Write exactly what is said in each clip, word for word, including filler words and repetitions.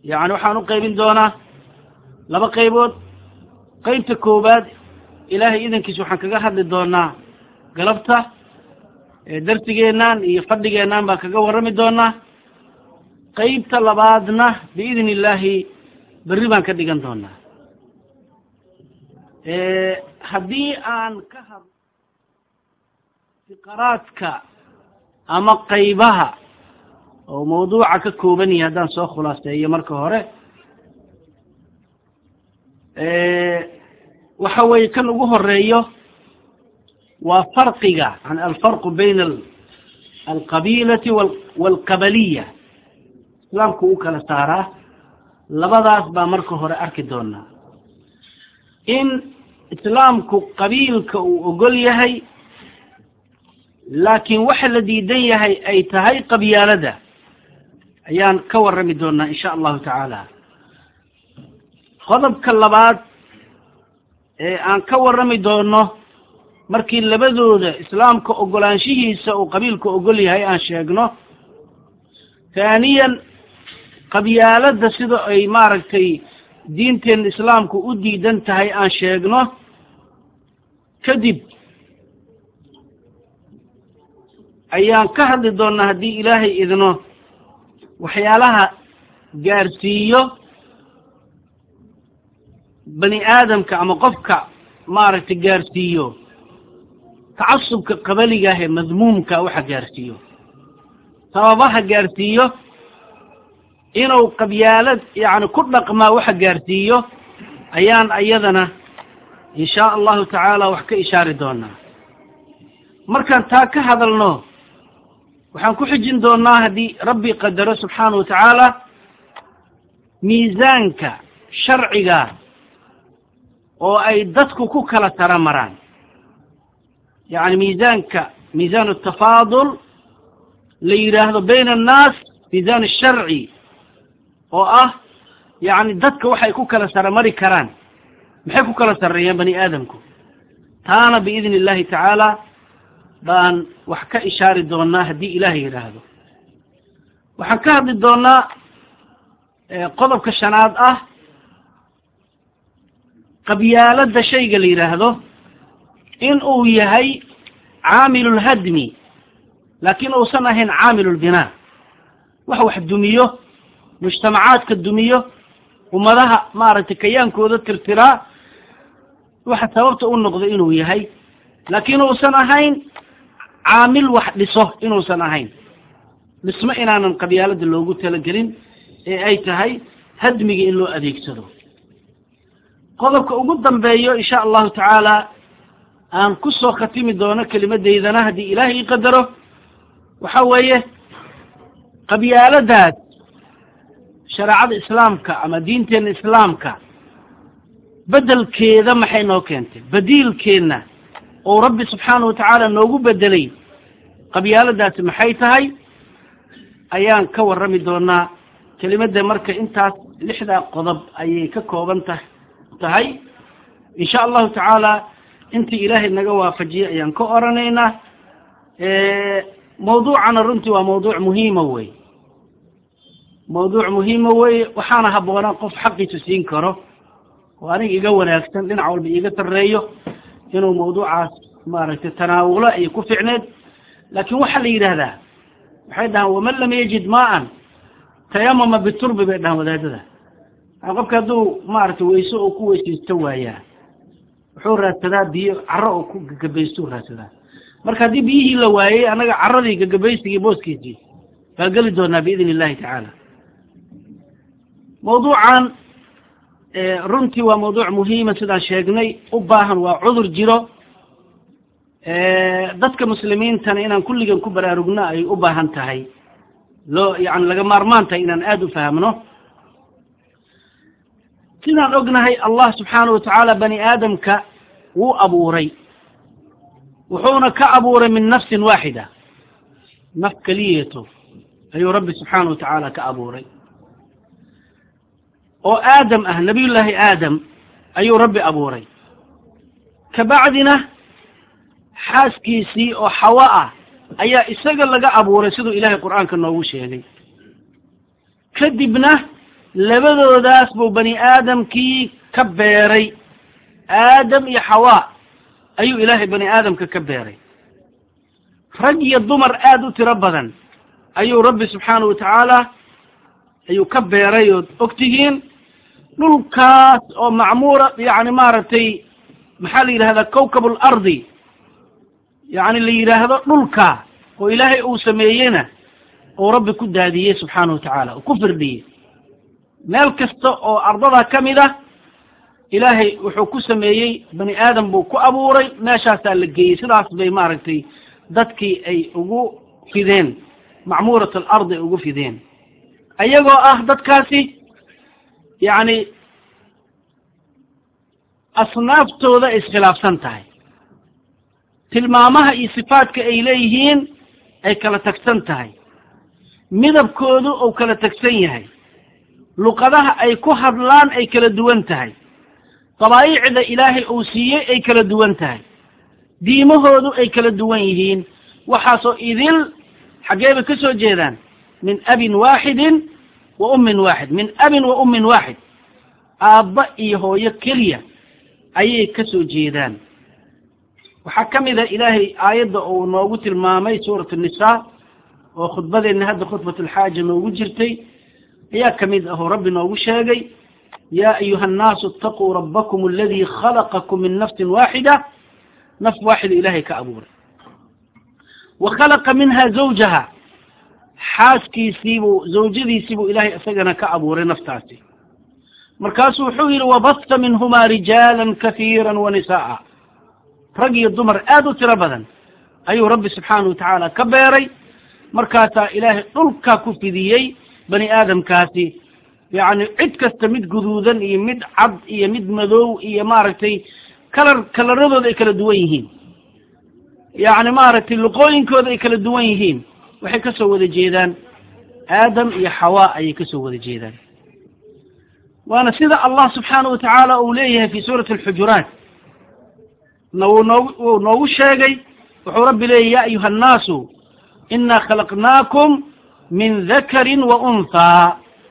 يعني وحانو قيبين دونا لبا قيبود قيبت كوباد إلهي إذن كيسو حنكا حد دونا قلبته درتجينان يفدجينان باكا ورمي دونا قيبت لبادنا بإذن الله بالربان كديجان دونا إيه هدي أن كهر فقراتك أما قيبها أو موضوعك كوبني هدان سو خلاصة هي مركه هره إيه وحوي كان وجه الرئيو وفرقها عن الفرق بين القبيلة والقبلية إسلامك وكلا سارة لبضاس بامركه هره أركدونا إن إسلامك قبيلك وقل يهي لكن واحد الذي ديهي أي تهي قبيالده أيان كور رميدونا إن شاء الله تعالى خضب كاللبات أن كور رميدونا مركي لبدود إسلامك أقولانشيه وقبيلك أقول يهي أن شيقنا ثانيا قبيالده سيدو أي ماركتي دينتين إسلامك أدي دنتهي أن شيقنا كذب أيان كهد دونا هدي إلهي إذنه وحيالها جارسيو بني آدم كأما قفك مارك جارسيو تعصب كقبلي جاه مذموم كأوحى جارسيو صوابها جارسيو إنه قبيالات يعني كل ما وحى جارسيو أيان أيضنا إن شاء الله تعالى وحكي إشارة دونا مركان تاك هذا النوع وحن كحجين دونا هدي ربي قدره سبحانه وتعالى ميزانك شرعك أو أي دتك كوكلا ترى مران يعني ميزانك ميزان التفاضل ليراه بين الناس ميزان الشرعي أو أه يعني دتك وحي كوكلا ترى مري كران محي كوكلا ترى يا بني آدمكم تانا بإذن الله تعالى بان وحكا إشارة دونا هدي إلهي يراهدو وحكا هدي دونا قضب كشناد أه قبيالة دا شيء اللي يراهدو إن أو يهي عامل الهدم لكن أو سنهن عامل البناء وحو حدوميه مجتمعات كالدوميه ومدها مارت كيان كودة ترتراء وحد سببت أن نقضي إنه يهي لكن أو سنهين عامل واحد لصه إنه سنهين نسمعنا عن قبيلة اللوجو تلقين أي تهي هدمي إنه أديك سدو قضبك أقدم بيو إن شاء الله تعالى أن كسو ختيم دونا كلمة إذا نهدي إلهي قدره وحويه قبيلة ذات شرع إسلامك أما دينتين إسلامك بدل كذا ما حينو كنت بديل كينا ورب سبحانه وتعالى نوجو بدلي قبيلة ذات محيتهاي أيان كور رمي دونا كلمة دي مركة انت لحظة قضب أي ككوبنته تهي إن شاء الله تعالى انت إلهي النقوى فجيء أيان كورنينا إيه موضوع عن الرنتي وموضوع مهم وي موضوع مهم وي وحانا هبوانا قف حقي تسين كره وأنا يقول يكتن لنا عول بيجة الريو إنه موضوع مارك تناوله يكون في عناد لكن وحل يده بحيث ومن لم يجد ماء تيمم بالتربة بينها وذاته أقول كذو مارك ويسوق كويس يستوى يا حور التداد دي عرق كجبيسور هذا مركز دي بيه لواي أنا عرضي كجبيس يبوس كيجي فقال دونا بإذن الله تعالى موضوعا runtii waa mawduuc muhiima sidaan sheegnay u baahan waa cudur jiro dadka muslimiintana inaan kulligan ku baraarugno ay u baahan tahay loo yani laga maarmaan tahay inaan aad u fahamno sidaan ognahay allah subxaanahu watacaala bani aadamka wuu abuuray wuxuuna ka abuuray min nafsin waaxida naf keliyeeto ayuu rabbi subxaanahu watacaala ka abuuray oo aadam ah nabiyullaahi aadam ayuu rabbi abuuray kabacdina xaaskiisii oo xawa ah ayaa isaga laga abuuray siduu ilaahay qur'aanka noogu sheegay kadibna labadoodaas buu bani aadamkii ka beeray aadam iyo xawaa ayuu ilaahay bani aadamka ka beeray rag iyo dumar aad u tiro badan ayuu rabbi subxaanahu watacaala ayuu ka beeray ood ogtihiin dhulkaas oo macmuura yani maaragtay maxaa la yidhahdaa kawkab alardi yani la yidhaahdo dhulka oo ilaahay uu sameeyeyna oo rabbi ku daadiyey subxaanahu watacaala oo ku firdhiyey meel kasta oo ardadaa ka mid ah ilaahay wuxuu ku sameeyey bani aadam buu ku abuuray meeshaasaa la geeyey sidaas bay maaragtay dadkii ay ugu fideen macmuurat alardi ay ugu fideen ayagoo ah dadkaasi yacni asnaaftooda ay iskhilaafsan tahay tilmaamaha iyo sifaadka ay leeyihiin ay kala tagsan tahay midabkoodu uu kala tagsan yahay luqadaha ay ku hadlaan ay kala duwan tahay dabaaicda ilaahay uu siiyey ay kala duwan tahay diimahoodu ay kala duwan yihiin waxaasoo idil xaggee bay ka soo jeedaan min abin waaxidin wa ummin waaxid min abin wa ummin waaxid aabba iyo hooyo keliya ayay ka soo jeedaan waxaa ka mid a ilaahay aayadda uu noogu tilmaamay suurat الnisaa oo khudbadeenna hadda khudbat alxaaja noogu jirtay ayaa ka mid ah oo rabbi noogu sheegay ya ayuha الnaasu اtaquu rabbakum aladii khalaqakum min nafsin waaxida naf waaxida ilaahay ka abuuray wa khalaqa minha zawjaha xaaskiisiibuu zawjadiisiibuu ilaahay isagana ka abuuray naftaasi markaasuu wuxuu yidhi wabasta minhumaa rijaala kahiira wanisa'a rag iyo dumar aad u tiro badan ayuu rabbi subxaanahu watacaala ka beeray markaasaa ilaahay dhulkaa ku fidiyey bani aadamkaasi yacni cid kasta mid guduudan iyo mid cad iyo mid madow iyo maaragtay kalar kalaradooda ay kala duwan yihiin yacni maaragtay luqooyinkooda ay kala duwan yihiin waxay ka soo wada jeedaan aadam iyo xawaa ayay ka soo wada jeedaan waana sida allah subxaanahu watacaala uu leeyahay fi suurati alxujuraat nuu noogu uu noogu sheegay wuxuu rabbi leeyahy ya ayuha annaasu inaa khalaqnaakum min dakarin wa unthaa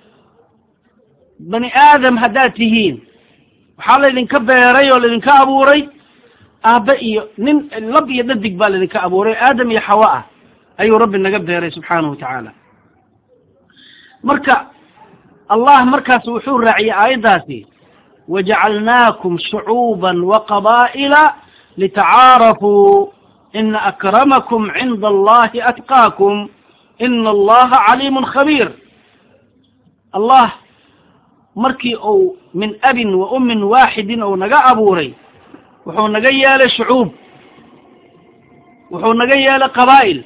bani aadam haddaad tihiin waxaa laydinka beeray oo laydinka abuuray aabbe iyo nin lab iyo dhadig baa laydinka abuuray aadam iyo xawa ah ayuu rabbi naga beeray subxaanahu watacaala marka allah markaas wuxuu raaciyey aayaddaasi wajacalnaakum shucuuban waqabaa'ila litacaarafuu ina akramakum cinda allahi atqaakum ina allaha caliimun khabiir allah markii uu min abin wa ummin waaxidin uu naga abuuray wuxuu naga yeelay shucuub wuxuu naga yeelay qabaa'il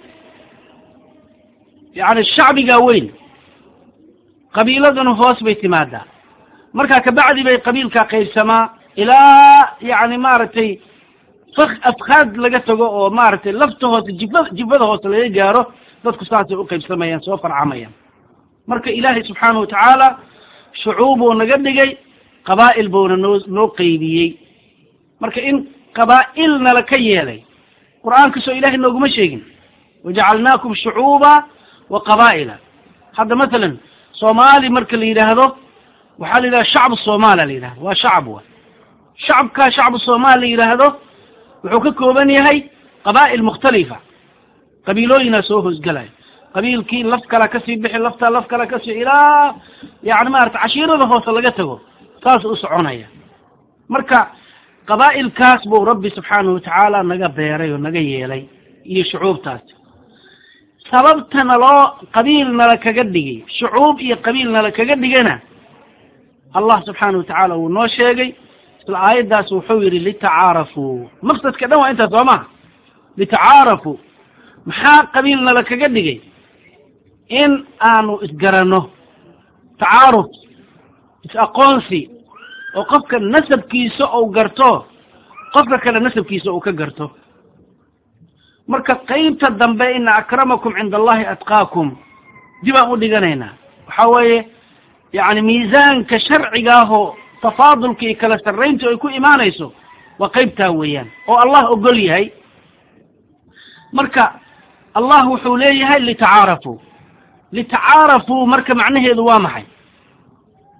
yacni shacbigaa weyn qabiiladuna hoos bay timaadaa markaa kabacdi bay qabiilkaa qaybsamaa ilaa yacni maaragtay fak afkaad laga tago oo maaragtay lafta hoose jiba jibada hoose laga gaaro dadku saasay u qaybsamayaan soo farcamayaan marka ilaahay subxaanahu watacaala shucuubuu naga dhigay qabaa'il buuna noo noo qaybiyey marka in qabaa'il nala ka yeelay qur'aanka soo ilaahay nooguma sheegin wajacalnaakum shucuuba wa qabaa'ila hadda masalan soomaali marka la yidhaahdo waxaa la yidhahda shacbu soomaaliya la yidhahdo waa shacab wa shacabkaa shacbu soomaali la yidhaahdo wuxuu ka kooban yahay qabaa'il mukhtalifa qabiilooyinaa soo hoosgalayo qabiilkii laf kala kasii bixi laftaa laf kala kasii ilaa yani maarata cashiirada hoose laga tago saas u soconaya marka qabaa'ilkaas buu rabbi subxaanahu watacaala naga beeray oo naga yeelay iyo shucuubtaas sababtana loo qabiil nala kaga dhigay shucuub iyo qabiil nala kaga dhigana allah subxaanahu watacaala wuu noo sheegay isla aayaddaas wuxuu yidhi litacaarafuu maqsadka dhan waa intaas soo maha litacaarafuu maxaa qabiil nala kaga dhigay in aanu isgaranno tacaaruf is-aqoonsi oo qofka nasabkiisa uu garto qofka kale nasabkiisa uu ka garto marka qaybta dambe ina akramakum cinda allahi atqaakum dib aan u dhiganaynaa waxaa weeye yani miisaanka sharcigaahoo tafaadulka iyo kala sarraynta ay ku imaanayso waa qaybtaa weeyaan oo allah ogol yahay marka allah wuxuu leeyahay litacaarafuu litacaarafuu marka macnaheedu waa maxay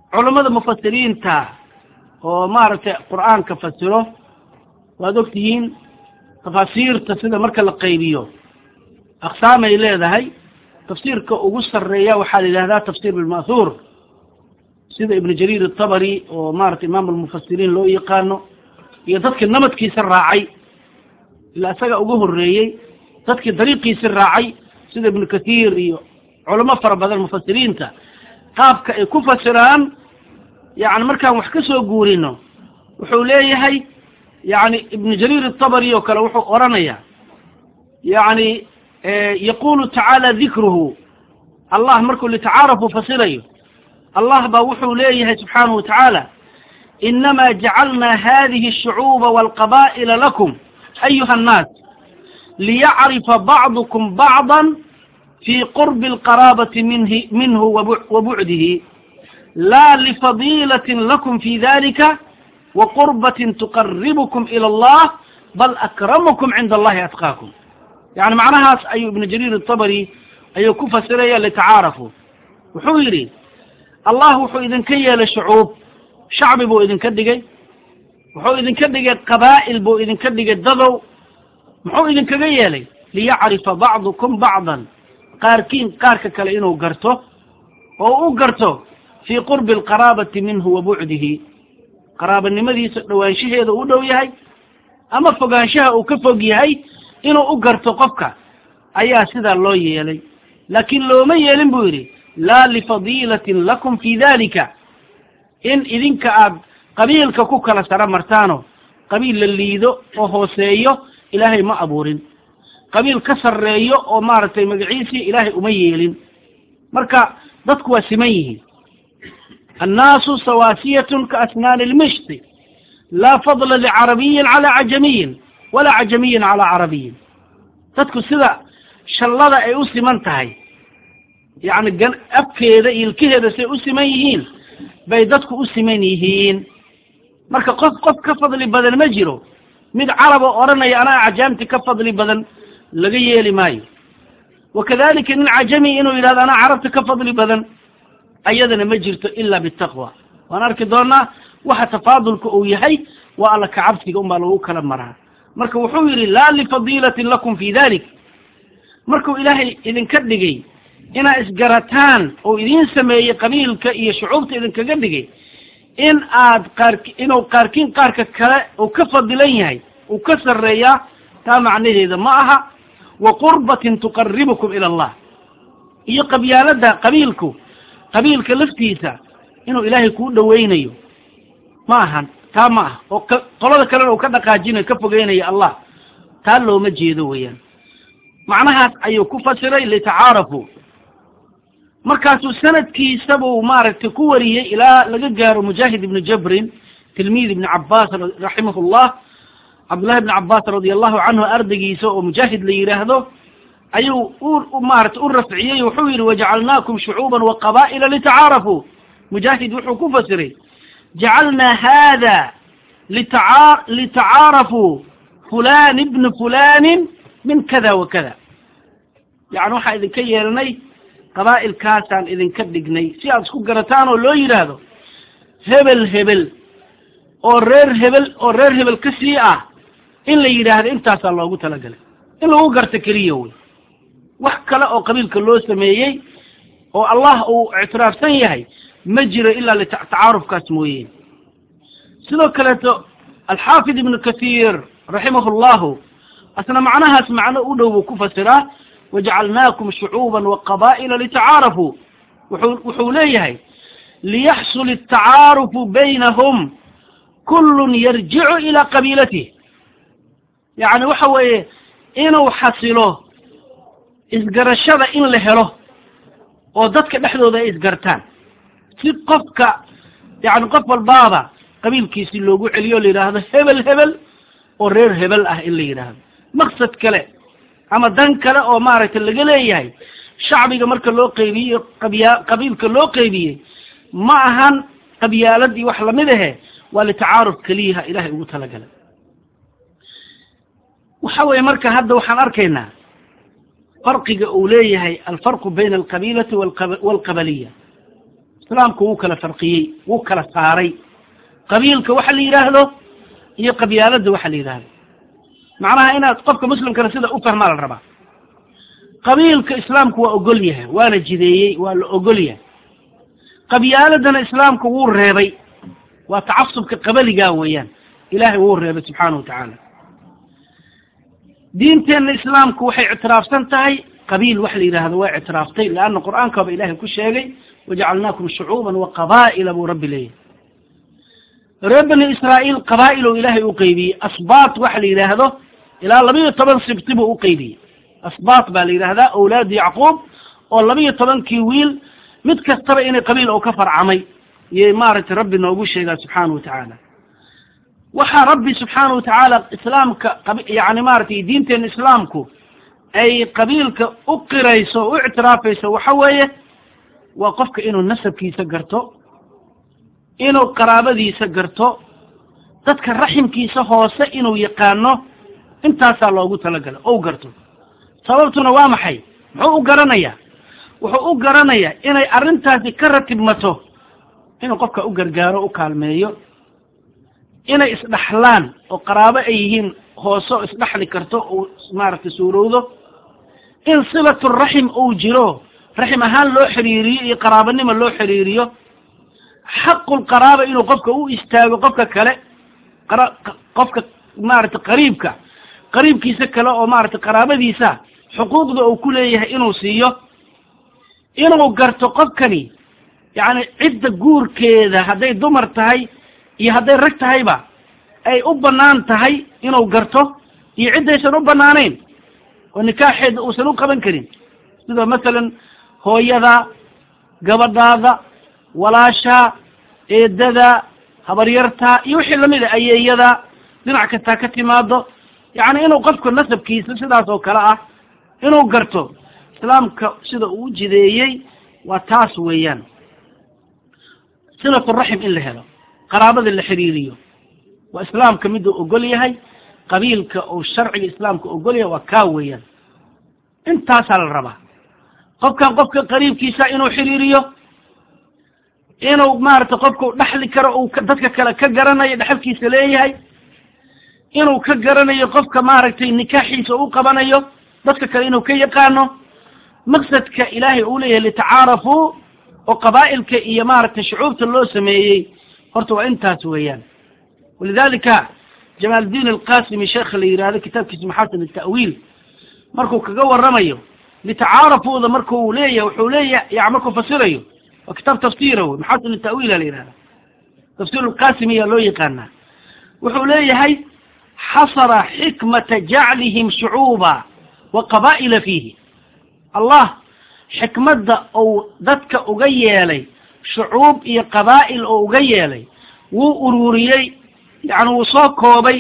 علماء المفسرين تا ومارت القرآن كفسره وادوكتين تفاسير تفسير مركز القيبيو أقسام إليه ذهي تفسير كأقصر الرياء وحال هذا تفسير بالمأثور سيد ابن جرير الطبري ومارت إمام المفسرين لو يقانو يتذكر نمط كيس الراعي إلا أساق أقوه الرياء تذكر طريق كيس الراعي سيد ابن كثير علماء فرب هذا المفسرين تا قابك كفسران يعني مركا وحكسوا قورينه وحوليه هي يعني ابن جرير الطبري وكلا وحو أورانيا يعني اه يقول تعالى ذكره الله مركو اللي تعارفوا فصيليه الله بوحو ليه سبحانه وتعالى إنما جعلنا هذه الشعوب والقبائل لكم أيها الناس ليعرف بعضكم بعضا في قرب القرابة منه, منه وبعده لا لفضيلة لكم في ذلك وقربة تقربكم إلى الله بل أكرمكم عند الله أتقاكم. يعني معناها أي ابن جرير الطبري أي كفة سرية لتعارفوا وحويري الله وحو إذن كي للشعوب شعب بو إذن كدقي وحو إذن كدقي قبائل بو إذن كدقي الدضو وحو إذن كدقي لي ليعرف بعضكم بعضا قاركين قارك كالإنو قرته وهو قرته في قرب القرابة منه وبعده قرابة النمذي وانشه هذا ودو يهي أما فقانشها وكفق يهي إنو قرته قفك أيها سيدا الله يلي لكن لو ما يلين بوري لا لفضيلة لكم في ذلك إن إذن كأب قبيل كوكا لسرى مرتانو قبيل الليدو وهو سيو إلهي ما أبورين قبيل كسر ريو ومارتي مقعيسي إلهي أميلين مركا ضدكوا سميه الناس سواسية كأسنان المشط لا فضل لعربي على عجمي ولا عجمي على عربي ضدكوا سيدا شلالة أي أسلم انتهي يعني جن أبكي الكهدة سيؤسميهين بيدتك أسمينيهين مركا قف قف كفضلي بدل مجرو مد عرب أورنا أنا عجمت كفضلي بدل لقيه لماي وكذلك إن عجمي إنه إذا أنا عربت كفضلي بدل أيضا مجرت إلا بالتقوى وأنا أركضنا وحتفاضلك أويهي وألا كعبتك أم له كلام مرها مركا وحويري لا لفضيلة لكم في ذلك مركا إلهي إذن كدقي إنا إسقرتان أو إذن سمي قبيل كأي شعوبت إذن كقدقي إن آد قارك إنو قاركين قارك كلا وكفض ليهي وكسر رياه تامع نهي إذا معها وقربة تقربكم إلى الله إيا قبيالة قبيلكو قبيلك لفتيسا إنو إلهي كون دوينيو معها تامعها قلوة كلا وكذا قاجين كفقيني الله تالو مجيدو ويان معناها أيو كفسري لتعارفوا markaasuu sanadkiisaba uu maaragtay ku wariyey ilaa laga gaaro mujaahid ibn jabr tilmiid ibn abbas rahimahullah abdullah ibn abbas radiyallahu anhu ardaygiisa oo mujaahid la yiraahdo ayuu uu maaragtay u rafciyay wuxuu yiri waja'alnaakum shu'uban wa qaba'ila lita'arafu mujaahid wuxuu ku fasiray ja'alna hada lita'arafu fulan ibn fulan min kada wa kada yani waxa idin ka yeelanay قبائل كاسان إذن كدقني سياد سكو قرطانو لو يرادو هبل هبل أو رير هبل أو رير هبل كسيئة إن لي يراد إنتاسا الله قلت لقل إن لو قرط كريوي وحكلا أو قبيل كلو سميي أو الله أو اعتراف سيهي مجرى إلا لتعارف كاسمويين سلو كلاتو الحافظ ابن كثير رحمه الله أثنى معناها اسمعنا أولو وكفسرا وجعلناكم شعوبا وقبائل لتعارفوا وحوليه ليحصل التعارف بينهم كل يرجع إلى قبيلته يعني وحوي إنه حصله إذقر الشبع إن لهره وددك نحن ذا إذقرتان في قفك يعني قف البابا قبيل كيسي اللوغو عليو اللي هذا هبل هبل ورير هبل أه اللي هذا مقصد كلام أما دان كلا أو مارت اللي قليه شعبي مركا لو قيبية قبيل كلو قيبية معهن قبيالدي وحلا مده ولتعارف كليها إلهي وطلع قلب وحاول مركا هذا وحن أركينا فرق أوليه الفرق بين القبيلة والقبلية islaamku wuu kala farqiyey wuu kala saaray qabiilka waxa la yiraahdo iyo qabyaalada waxa la yiraahdo macnaha inaad qofka muslimka sida u fahmaa la rabaa qabiilka islaamku waa ogol yahay waana jideeyay waa la ogol yahay qabyaaladana islaamku wuu reebay waa tacasubka qabaliga weeyaan ilaahay wuu reebay subhanahu wa ta'ala diinteena islaamku waxay ictiraafsan tahay qabiil wax la yiraahdo waa ictiraaftay laana quraanka ba ilaahay ku sheegay waja'alnaakum shu'uuban wa qabaa'ila bu rabbi leeyahay reebani israa'iil qabaa'ilo ilaahay u qaybiyay asbaat wax la yiraahdo ilaa laba iyo toban sibtibu u qaybiyay asbaat baa la yiraahdaa awlaad yacquub oo laba iyo tobankii wiil mid kastaba inay qabiil oo ka farcamay iyo maaragtay rabbi noogu sheegay subhanahu wa ta'ala waxa rabbi subhanahu wa ta'ala islaamka yaani maaragtay diinteen islaamku ay qabiilka u qirayso u ictiraafayso waxa weeye waa qofka inuu nasabkiisa garto inuu qaraabadiisa garto dadka raximkiisa hoose inuu yaqaano intaas loogu talagalay oo garto sababtuna waa maxay muxuu u garanayaa wuxuu u garanayaa inay arintaasi ka ratibmato inuu qofka u gargaaro u kaalmeeyo inay isdhaxlaan oo qaraabo ay yihiin hooso isdhaxli karto oo maaragtay suurowdo in silatu rahim uu jiro rahim ahaan loo xiriiriyo iyo qaraabanimo loo xiriiriyo xaqul qaraaba inuu qofka u istaago qofka kale qofka maaragtay qariibka qariibkiisa kale oo maaragtay qaraabadiisa xuquuqda uu ku leeyahay inuu siiyo inuu garto qofkani yaani cidda guurkeeda haday dumar tahay iyo haday rag tahayba ay u banaan tahay inuu garto iyo cidaysan u banaanayn oo nikaaxeeda uusan u qaban karin sida midalan hooyada gabadhaada walaasha eedada habaryarta iyo wixii lamid ah ayeeyada dhinac kasta ka timaado yaani inuu qofku nasabkiisa sidaas oo kala ah inuu garto islaamka sida uu jideeyay waa taas weeyaan silatu rahim in la helo qaraabada la xiriiriyo waa islaamka mid uu ogol yahay qabiilka oo sharciga islaamka ogol yahay waa ka weeyaan intaas la rabaa qofkan qofka qariibkiisa inuu xiriiriyo inuu maarta qofku dhaxli karo oo dadka kale ka garanayo dhaxalkiisa leeyahay inuu ka garanayo qofka maaragtay nikaaxiisa uu qabanayo dadka kale inuu ka yaqaano maqsadka ilaahay uu leeyahay litacaarafu oo qabaa'ilka iyo maaragtay shucuubta loo sameeyay horta waa intaas weeyaan walidalika جمال الدين القاسمي شيخ اللي يرى هذا كتاب كتاب محاسن التأويل مركو كجو الرميه لتعارفوا إذا مركو ليه وحوليه يعملكم فسيره وكتاب تفسيره محاسن التأويل اللي يرى تفسير القاسمي لو يقنا وحوليه هاي حصر حكمة جعلهم شعوبا وقبائل فيه الله حكمة أو ذاتك أغيالي شعوب إيا قبائل أغيالي وأروريي يعني وصاكوبي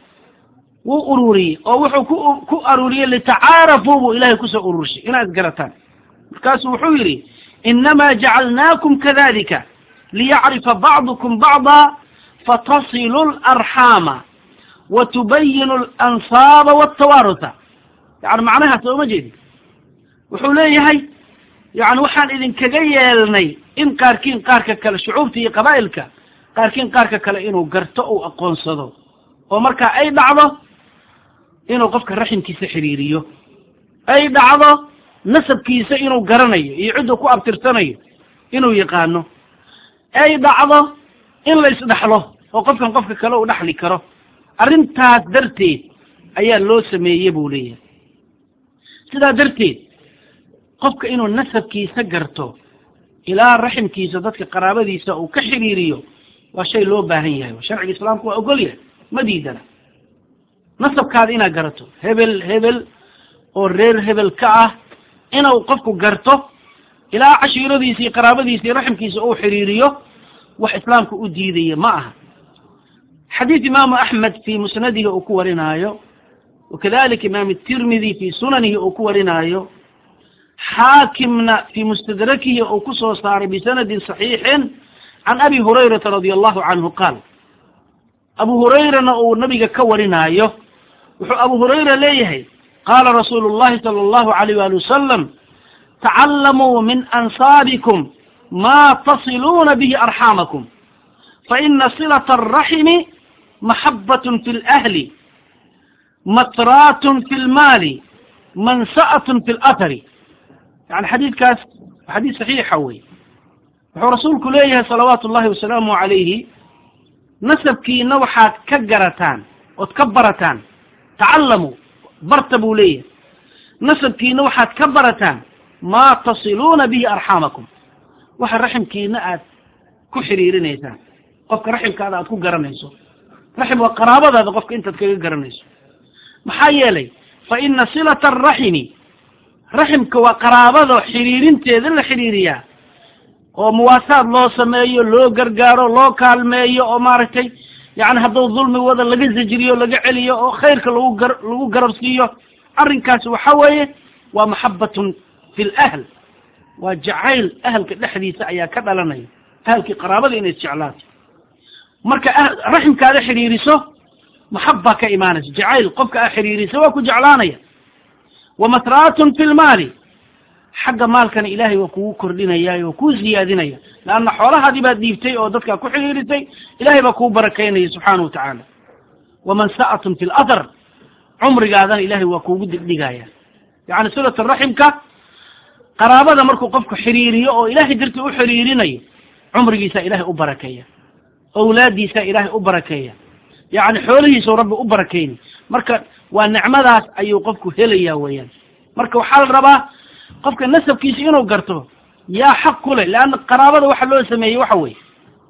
وأروري أو وحو كو أروري لتعارفوا إلهي كسا أرورشي إنا أذكرتان كاسو حويري إنما جعلناكم كذلك ليعرف بعضكم بعضا فتصلوا الأرحام وتبينوا الأنصاب والتوارث يعني معناها سوى مجيد وحولي هاي يعني وحان إذن كجيالني إن قاركين قارك كلا شعوبتي قبائلك قاركين قارك كلا إنو قرتقوا أقون صدو ومركا أي بعضه إنو قفك الرحم كيسا حريريو أي بعضه نسب كيسا إنو قرني يعدو كو أبترساني إنو يقانو أي بعضه إن لا يسدحله وقفك قفك كلا ونحلي كره أرنتاس درتي أيا لو سمي بوليه سيدا درتي قفك إنو نسب كيسا قرتو إلى الرحم كيسا ذاتك قرابة ديسا وكحريريو وشيء لو باهيه وشرع الإسلام كو أقوليه مديدنا نسب كاد إنا قرتو هبل هبل ورير هبل كعه إنا وقفكو قرتو إلى عشيرة ديسي قرابة ديسي رحم كيسا أو حريريو وإسلام كو أديدي معها حديث إمام أحمد في مسنده أكورنايو وكذلك إمام الترمذي في سننه أكورنايو حاكمنا في مستدركه أكسو صار بسند صحيح عن أبي هريرة رضي الله عنه قال أبو هريرة أو النبي كورنايو أبو هريرة ليه قال رسول الله صلى الله عليه وآله وسلم تعلموا من أنصابكم ما تصلون به أرحامكم فإن صلة الرحم محبة في الأهل مطرات في المال منسأة في الأثر. يعني حديث كاس حديث صحيح حوي ورسولك ليه صلوات الله وسلامه عليه نسبكي نوحات كجرتان وتكبرتان تعلموا برتبوا ليه نسبكي نوحات كبرتان ما تصلون به أرحامكم وحر رحمكي نأت كحريرينيسان قفك رحمك هذا أتكو قرنيسو رحم وقرابة هذا قفك أنت تكو قرنيسو محايا لي فإن صلة الرحم رحمك وقرابة حريرين تيذن الحريرية ومواساة لو سمايو لو قرقارو لو كالمايو ومارتي يعني هذا الظلم وهذا لقى زجريو لقى عليو وخيرك لو قربسيو أرنكاس وحوية ومحبة في الأهل وجعيل أهلك الحديث أيا كذا لنا أهلك قرابة إن الشعلات مرك أهل رحمك هذا حريرسه محبة كإيمانه جعيل قفك حريرسه وكو جعلانية ومترات في المال حق مال كان إلهي وكو كردين إياه وكو زيادين إياه لأن حولها دي بعد ديفتي أو ضدك كو حريرسي إلهي وكو بركين سبحانه وتعالى ومنسأة في الأثر عمر قادان إلهي وكو قد دقايا يعني سورة الرحم ك قرابة مركو قفك حريري أو إلهي درتي أو حريريني عمري سا إلهي أبركية أولادي سا إلهي أبركية يعني حوله سو رب أبركيني مركا والنعمة ذات أيو قفك هليا ويان مركا وحال ربا قفك النسب كيسي إنو قرطه يا حق لي لأن القرابة وحلو سميه وحوي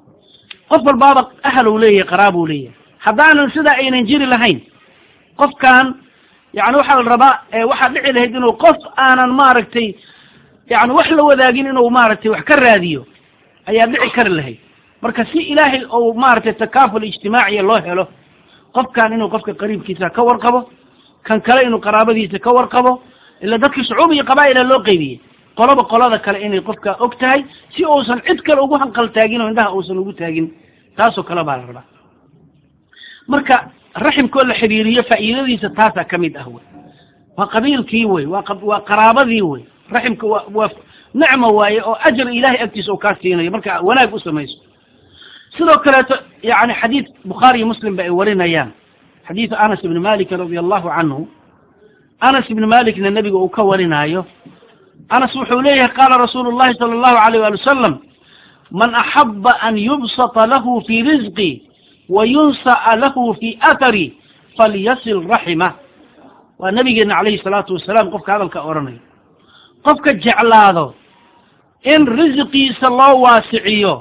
قف البابا أهلوا لي قرابوا لي حضانا سدا أين نجيري لهين قف كان يعني وحال ربا وحال لعي لهيد إنو قف أنا ماركتي يعني وحلا وذاقين إنه مارتي وحكر راديو أي أدعي كر لهي مركزي إلهي أو مارتي التكافل الاجتماعي الله له قف كان إنه قفك قريب كيسا كور قبه كان كلا إنه قرابة ديسا كور قبه إلا ذاتك صعوبي قبائل اللو قيبية قلب قلادة كلا إنه قفك أكتهي سي أوسن عدك الأبوها قل تاقين وعندها أوسن أبو تاقين تاسو كلاب على الربا مركا الرحم كل حريرية فإذا ديسا تاسا كميد أهوي وقبيل كيوي وقرابة ديوي رحمك ونعمة وأجر إلهي أكتس وكاستينا يبرك وناك أسميس سلو كلا يعني حديث بخاري مسلم بأولين أيام حديث أنس بن مالك رضي الله عنه أنس بن مالك النبي أكورين أيه أنس وحوليه قال رسول الله صلى الله عليه وآله وسلم من أحب أن يبسط له في رزقي وينسأ له في أثري فليصل رحمه والنبي عليه الصلاة والسلام قفك هذا الكأورني قفك جعلاده إن رزقيسا الله واسعيه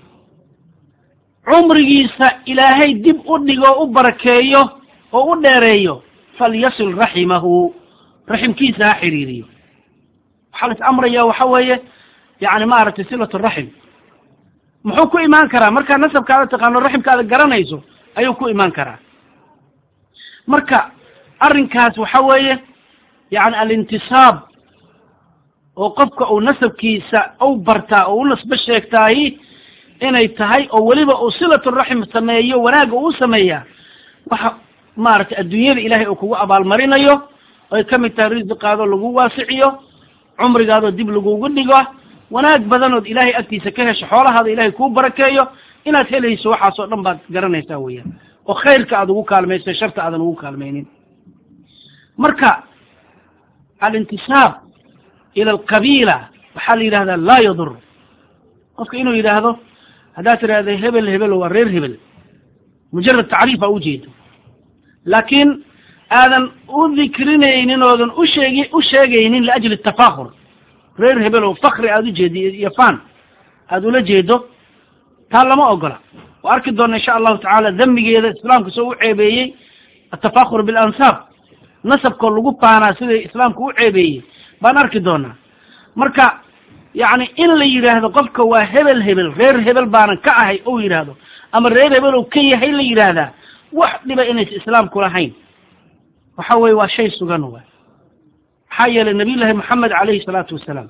عمريسا إلهي دب أدنغو أبركيه وأدريه فليصل رحمه رحم كيسا حريريه حالة أمرية وحوية يعني ما أردت صلة الرحم محوكو إيمان كرا مركا نسب كذا تقال الرحم كذا قرنيسو أيوكو إيمان كرا مركا أرنكاس وحوية يعني الانتصاب وقفك أو نسب كيسا أو برتا أو نسب الشيكتاهي إنay tahay oo waliba oo silatu rahim sameeyo wanaag uu sameeyaa waxa maartay adduunyada ilaahay oo kugu abaal marinayo oo kamid tahay rizqaado lagu waasiciyo umrigaado dib lagu dhigo wanaag badan oo ilaahay agtiisa ka hesho xoolahaada ilaahay ku barakeeyo inaad helayso waxa soo dhan baad garanaysaa weeyaan oo khayrka aad ugu kaalmayso sharta aad ugu kaalmaynin marka al-intisab ila al-qabila waxa la yiraahdaa la yadur qofka inuu yiraahdo هذا ترى هذا هبل هبل ورير هبل مجرد تعريف أوجد لكن هذا أذكرنين إنه أشيء أشيئين لأجل التفاخر رير هبل وفخر هذا جد يفان هذا لجده تعال ما أقرأ وأركض إن شاء الله تعالى ذنبي هذا الإسلام كسوء عيبي التفاخر بالأنساب نسب كل جوب أنا سيد الإسلام كوء عيبي بنركضنا مركا يعني إن اللي يراه قفك وهبل هبل غير هبل بانا كأهي أو يراه أما غير هبل وكي هي اللي يراه واحد بقى إن الإسلام كلهين وحوي وشيء سجنوه حي للنبي الله محمد عليه الصلاة والسلام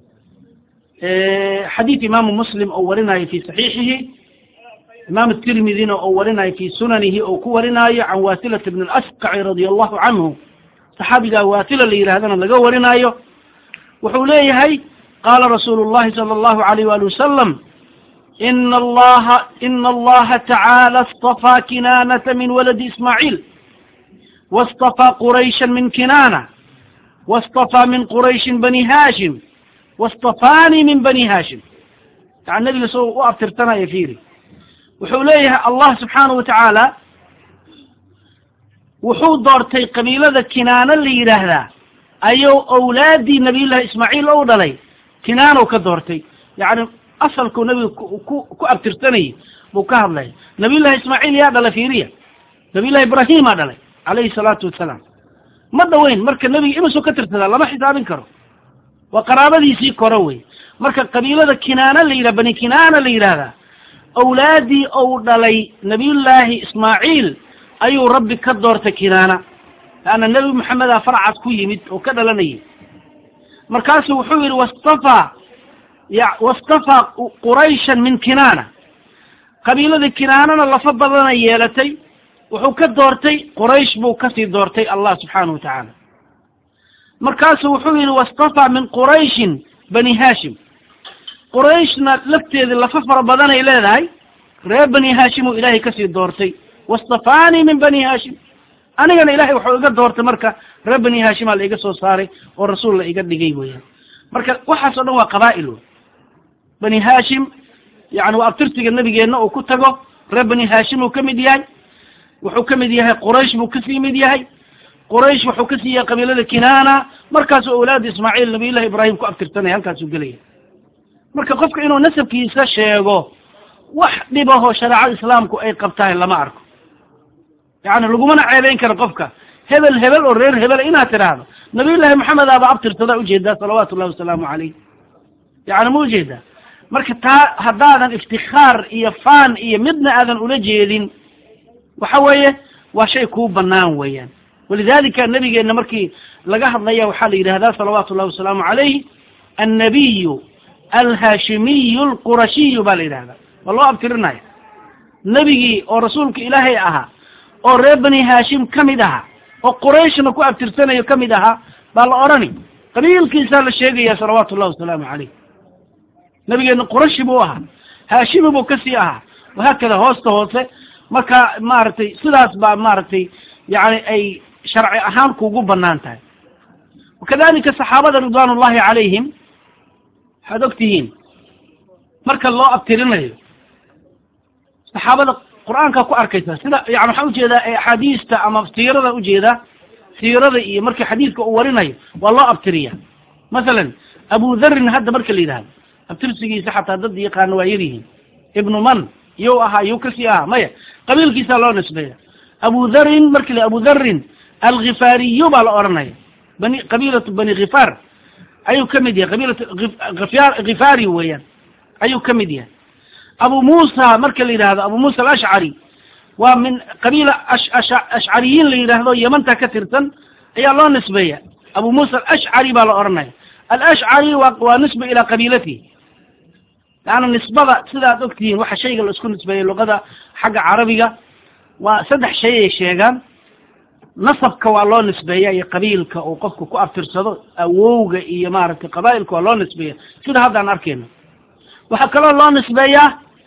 اه حديث إمام مسلم أولنا في صحيحه إمام الترمذي أولنا في سننه أو كورنا عن واثلة بن الأسقع رضي الله عنه صحابي واثلة اللي يراه هذا اللي قورنا وحوليه هاي قال رسول الله صلى الله عليه وآله وسلم إن الله إن الله تعالى اصطفى كنانة من ولد إسماعيل واصطفى قريشا من كنانة واصطفى من قريش بني هاشم واصطفاني من بني هاشم. يعني النبي صلى الله عليه وسلم يفيري وحوليها الله سبحانه وتعالى وحو دورتي قبيلة كنانة اللي يرهدا أيو أولادي نبي الله إسماعيل أو دلي كنانة وكدورتي يعني أصل كو نبي كو أبترتني بوكاب لي نبي الله إسماعيل يا دل فيريا نبي الله إبراهيم دلي عليه الصلاة والسلام مدى وين مركا النبي إنو سو كترت هذا لما حسابين كرو وقرابة يسي كروي مركا قبيلة كنانة اللي يرى بني كنانة اللي يرى أولادي أو دلي نبي الله إسماعيل أيو ربي كدورت كنانة لأن النبي محمد فرعت كويمد وكذا لني مركاسه وحور واصطفى واصطفى قريشا من كنانة قبيلة كنانة الله فضلنا يالتي وحو كدورتي قريش بو كسي دورتي الله سبحانه وتعالى مركاسه وحور واصطفى من قريش بني هاشم قريشنا لفتي ذي اللففر بدنا إلى ذاي ريب بني هاشم وإلهي كسي دورتي واصطفاني من بني هاشم أنا قال إلهي وحوقت دورت مركا ريب بني هاشم اللي يقصوا صاري والرسول اللي يقد يجيبه مركا وحصل هو قبائله بني هاشم يعني وأبترتق النبي جينا وكتقه ريب بني هاشم وكمد ياي وحكمد ياي قريش وكسي مد ياي قريش وحكسي قبيلة كنانة مركز أولاد إسماعيل نبي الله إبراهيم كأبترتني هل كاسو قليه marka qofka inuu nasabkiisa sheego wax dhibaho shariicada islaamku ay qabtaan lama arko yaani laguma ceebeyn karo qofka hebel hebel oo reer hebel ina tiraado nabi ilaahi maxamed aba abtirtada u jeedaa salawaatu allah wasalaamu alayhi yaani mu jeeda marka taa hadaadan iftikhaar iyo faan iyo midna aadan ula jeedin waxa weeye waa shay ku banaan weeyaan walidaalika nabigeena markii laga hadlaya waxa la yiraahdaa salawaatu allah wasalaamu alayhi النبي الهاشمي القرشي بالإله والله أبترنا نبي أو رسولك إلهي أها أو ربني هاشم كمدها أو قريش نكو أبترتنا يكمدها بالأوراني قبيل كيسال الشيخ يا صلوات الله والسلام عليه نبي أن قريش بوها هاشم بو كسيها وهكذا هوست هوست مكا مارتي سلاس با مارتي يعني أي شرع أهام كوكو بنانتها وكذلك الصحابة رضوان الله عليهم حدوكتين مركا الله أبترنا صحابة القرآن كاكو أركيتا سلا يعني حاول جيدا حديث تا أما سيرة أجيدا سيرة إيه مركا حديث كأورنا والله أبتريا مثلا أبو ذر هذا مركا اللي ده أبترسي سحة ضد يقان وعيره ابن من يو أها يو كسي أها مايا قبيل كيسا الله نسبيا أبو ذر مركا أبو ذر الغفاري يبع الأورنا بني قبيلة بني غفار أيو كمديا قبيلة غفار غفاري ويان أيو كمديا أبو موسى مركل هذا أبو موسى الأشعري ومن قبيلة أش أش أشعريين اللي هذا يمن كثيرا هي الله نسبية أبو موسى الأشعري بالأرني الأشعري ونسبة إلى قبيلته لأن النسبة سدا دكتين واحد شيء اللي يسكن نسبة اللغة حق عربية وسدح شيء شيئا نصبك والله نسبية يا قبيلك أو قفك كأفتر صدق أو إيه مارك قبائلك والله نسبية شو ده هذا ناركينا وحكى الله نسبية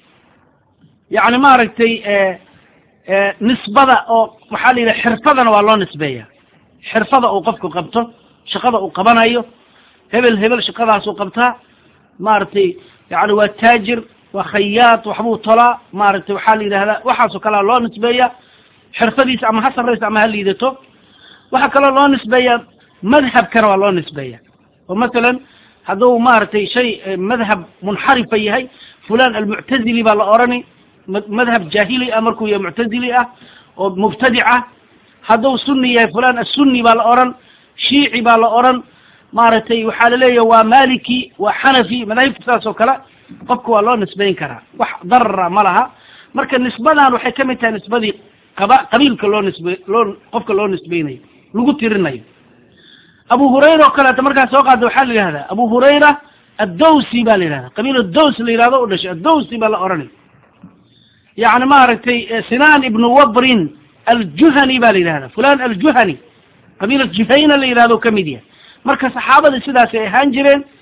يعني ماركتي آه آه نسبة أو محلي حرفة والله نسبية حرفة أو قفك قبته شقة أو قبنا أيه هبل هبل شقة سو قبتها مارتي يعني والتاجر وخياط وحبو طلاء مارتي وحالي هذا وحاسو كلا الله نسبية حرفديس أما حسن رئيس أما هل يدته وحكى الله نسبية مذهب كانوا الله نسبية ومثلا هذا مارتي شيء مذهب منحرف هي فلان المعتزلي بالأوراني مذهب جاهلي أمركو يا معتزلي أو مبتدعة هذا سني يا فلان السني بالأوران شيعي بالأوران مارتي وحاللي ومالكي وحنفي مذاهب تساس وكلا قبكوا الله نسبين كرا وضر ملها مركز نسبنا وحكمتها نسبة قبيل كلون نسبي لون قف كلون نسبيني لقوا تيرناي أبو هريرة وكلا تمركز سوقع دو حل هذا أبو هريرة الدوسي بالي قبيل الدوس اللي هذا ولا شيء الدوسي بالأوراني يعني مارتي سنان ابن وبر الجهني بالي هذا فلان الجهني قبيلة جفين اللي هذا كميديا مركز صحابة السداسة هانجرين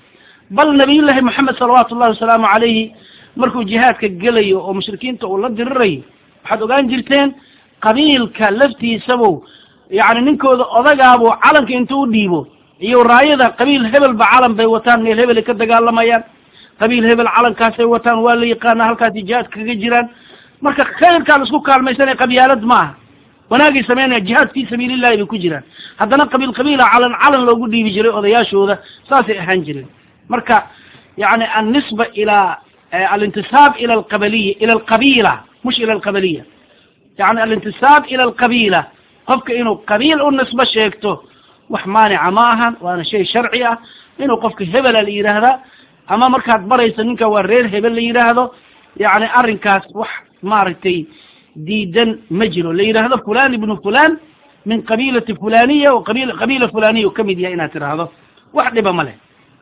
bal nabiyullaahi moxamed salawaatu ullahi wasalaamu calayhi markuu jihaadka gelayo oo mushrikiinta uu la dirirayo waxaad ogaan jirteen qabiilka laftiisabuu yacni ninkooda odagaabuu calanka intuu u dhiibo iyo raayada qabiil hebel ba calan bay wataan meel hebelay ka dagaalamayaan qabiil hebel calankaasay wataan waa la yaqaanaa halkaasi jihaadka kaga jiraan marka khayrkaan isku kaalmaysanay qabyaalad ma aha wanaagay sameynaya jihaad fii sabiilillahi bay ku jiraan haddana qabiil qabiila calan calan loogu dhiibi jiray odayaashooda saasay ahaan jireen marka yani annisba ila alintisaab ila alqabaliya ila alqabiila mush ila alqabaliya yani alintisaab ila alqabiila qofka inuu qabiil u nisbo sheegto wax maanica ma ahan waana shay sharci ah inuu qofka hebela la yidhaahdaa ama markaad barayso ninka waa reer hebel la yidhaahdo yani arrinkaas wax maaragtay diidan ma jiro la yidhaahdo fulan ibnu fulan min qabiilati fulaniya o qabiil qabiila fulaniya u kamid yahay inaad tiraahdo wax dhiba ma leh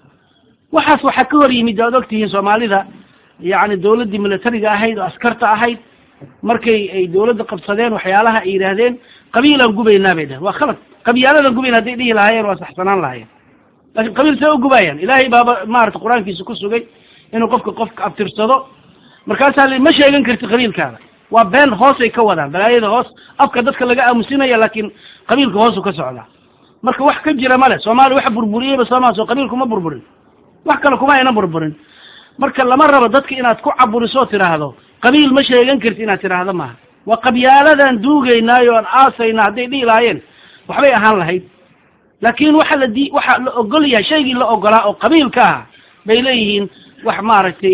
waxaas waxaa ka hor yimid aad ogtihiin soomaalida yani dawladdii militariga ahayd oo askarta ahayd markay ay dawladda qabsadeen waxyaalaha ay yidhaahdeen qabiilaan gubaynaa bay dhaheen waa khalad qabyaaladan gubayn hadday dhihi lahaayeen waa saxsanaan lahaayeen lakin qabiil see u gubaayaan ilaahay baaba maarata qur-aankiisa ku sugay inuu qofka qofka abtirsado markaasaa li ma sheegan karti qabiilkaada waa been hoosay ka wadaan balaayada hoos afka dadka laga aamusinaya laakiin qabiilka hoosu ka socdaa marka wax ka jira male soomaaliya waxa burburiyeyba soomaa soo qabiilku ma burburin wax kale kuma ayna burburin marka lama rabo dadka inaad ku caburiso tiraahdo qabiil ma sheegan karti inaad tiraahdo maaha waa qabyaaladan duugaynaayo aan aasayna hadday dhihi lahaayeen waxbay ahaan lahayd laakin waxa la di waxa la ogol yahay shaygii la ogolaa oo qabiilka ah bay leeyihiin wax maaragtay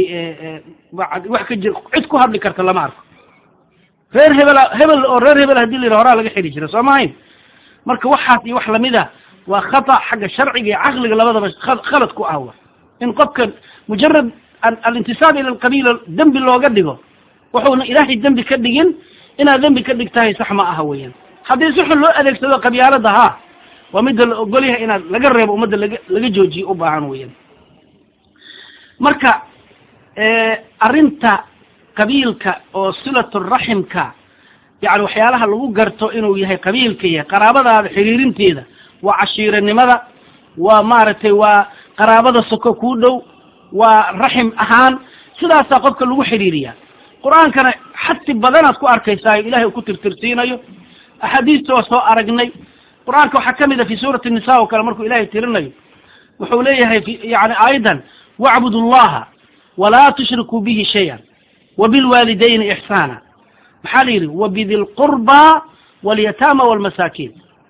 wax ka jir cid ku hadli karta lama arko reer hebel hebel oo reer hebel hadii la yidhaha horaa laga xidhi jira soo mahayn marka waxaas iyo wax lamid a waa khata xagga sharciga iyo caqliga labadaba khalad ku ahwa in qofka mujarad alintisaab ila alqabiila dembi looga dhigo wuxuuna ilaahay dembi ka dhigin inaad dembi ka dhigtahay sax ma aha weeyaan haddii si xun loo adeegsado qabyaalada ha waa midda la ogol yahay inaad laga reebo ummadda laga laga joojiyo u baahan weeyaan marka arrinta qabiilka oo silaturaximka yani waxyaalaha lagu garto inuu yahay qabiilka yahay qaraabadaada xiriirinteeda waa cashiiranimada waa maaragtay waa qaraabada soko kuu dhow waa raxim ahaan sidaasaa qofka lagu xiriiriya qur-aankana xasi badanaad ku arkaysaa ilahay uu ku tirtirsiinayo axaadiista oo soo aragnay qur-aanka waxaa kamid a fi suurati nisa oo kale markuu ilahay tirinayo wuxuu leeyahay yani aayadan wacbudu llaha walaa tushrikuu bihi shayan wabilwaalidayni ixsaana maxaa la yidhi wabidi lqurba walyataama walmasaakiin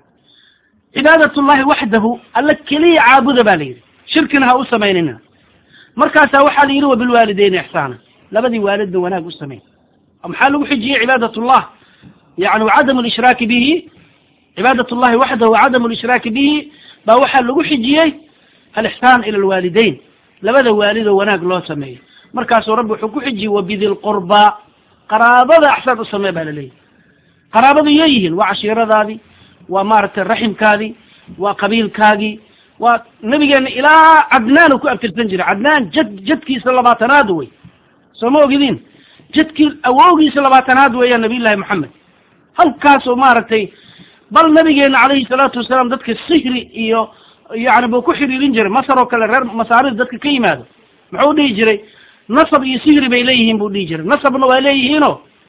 cibaadat llahi waxdahu alla keliya caabuda ba la yidhi shirkina ha u samaynina markaasaa waxaa la yidhi wabilwaalidayni ixsaana labadii waalidna wanaag u sameyn maxaa lagu xijiyey cibaadat llah yani wacadamu lishraaki bihi cibaadat llahi waxdahu wacadamu lishraaki bihi baa waxaa lagu xijiyey alixsaan ila alwaalidayn labada waalidoo wanaag loo sameeyo markaasuu rabbi wuxuu ku xijiyey wabidi lqurba qaraabada axsaan u samee baa laleeyahy qaraabadu yeeyihiin waa cashiiradaadii waa maaragtay raximkaadii waa qabiilkaagii waa nabigeena ilaa cadnaanu ku abtirsan jiray cadnaan jad jadkiisa labaatanaad wey soo ma ogidin jadkii awowgiisa labaatanaad weeyaan nabiyullahi moxamed halkaasoo maaragtay bal nabigeena calayhi salaatu wasalaam dadka sihri iyo yani buu ku xiriirin jiray masar oo kale reer masaarida dadka ka yimaado muxuu dhihi jiray nasab iyo sihri bay leeyihiin buu dhihi jiray nasabna waa leeyihiino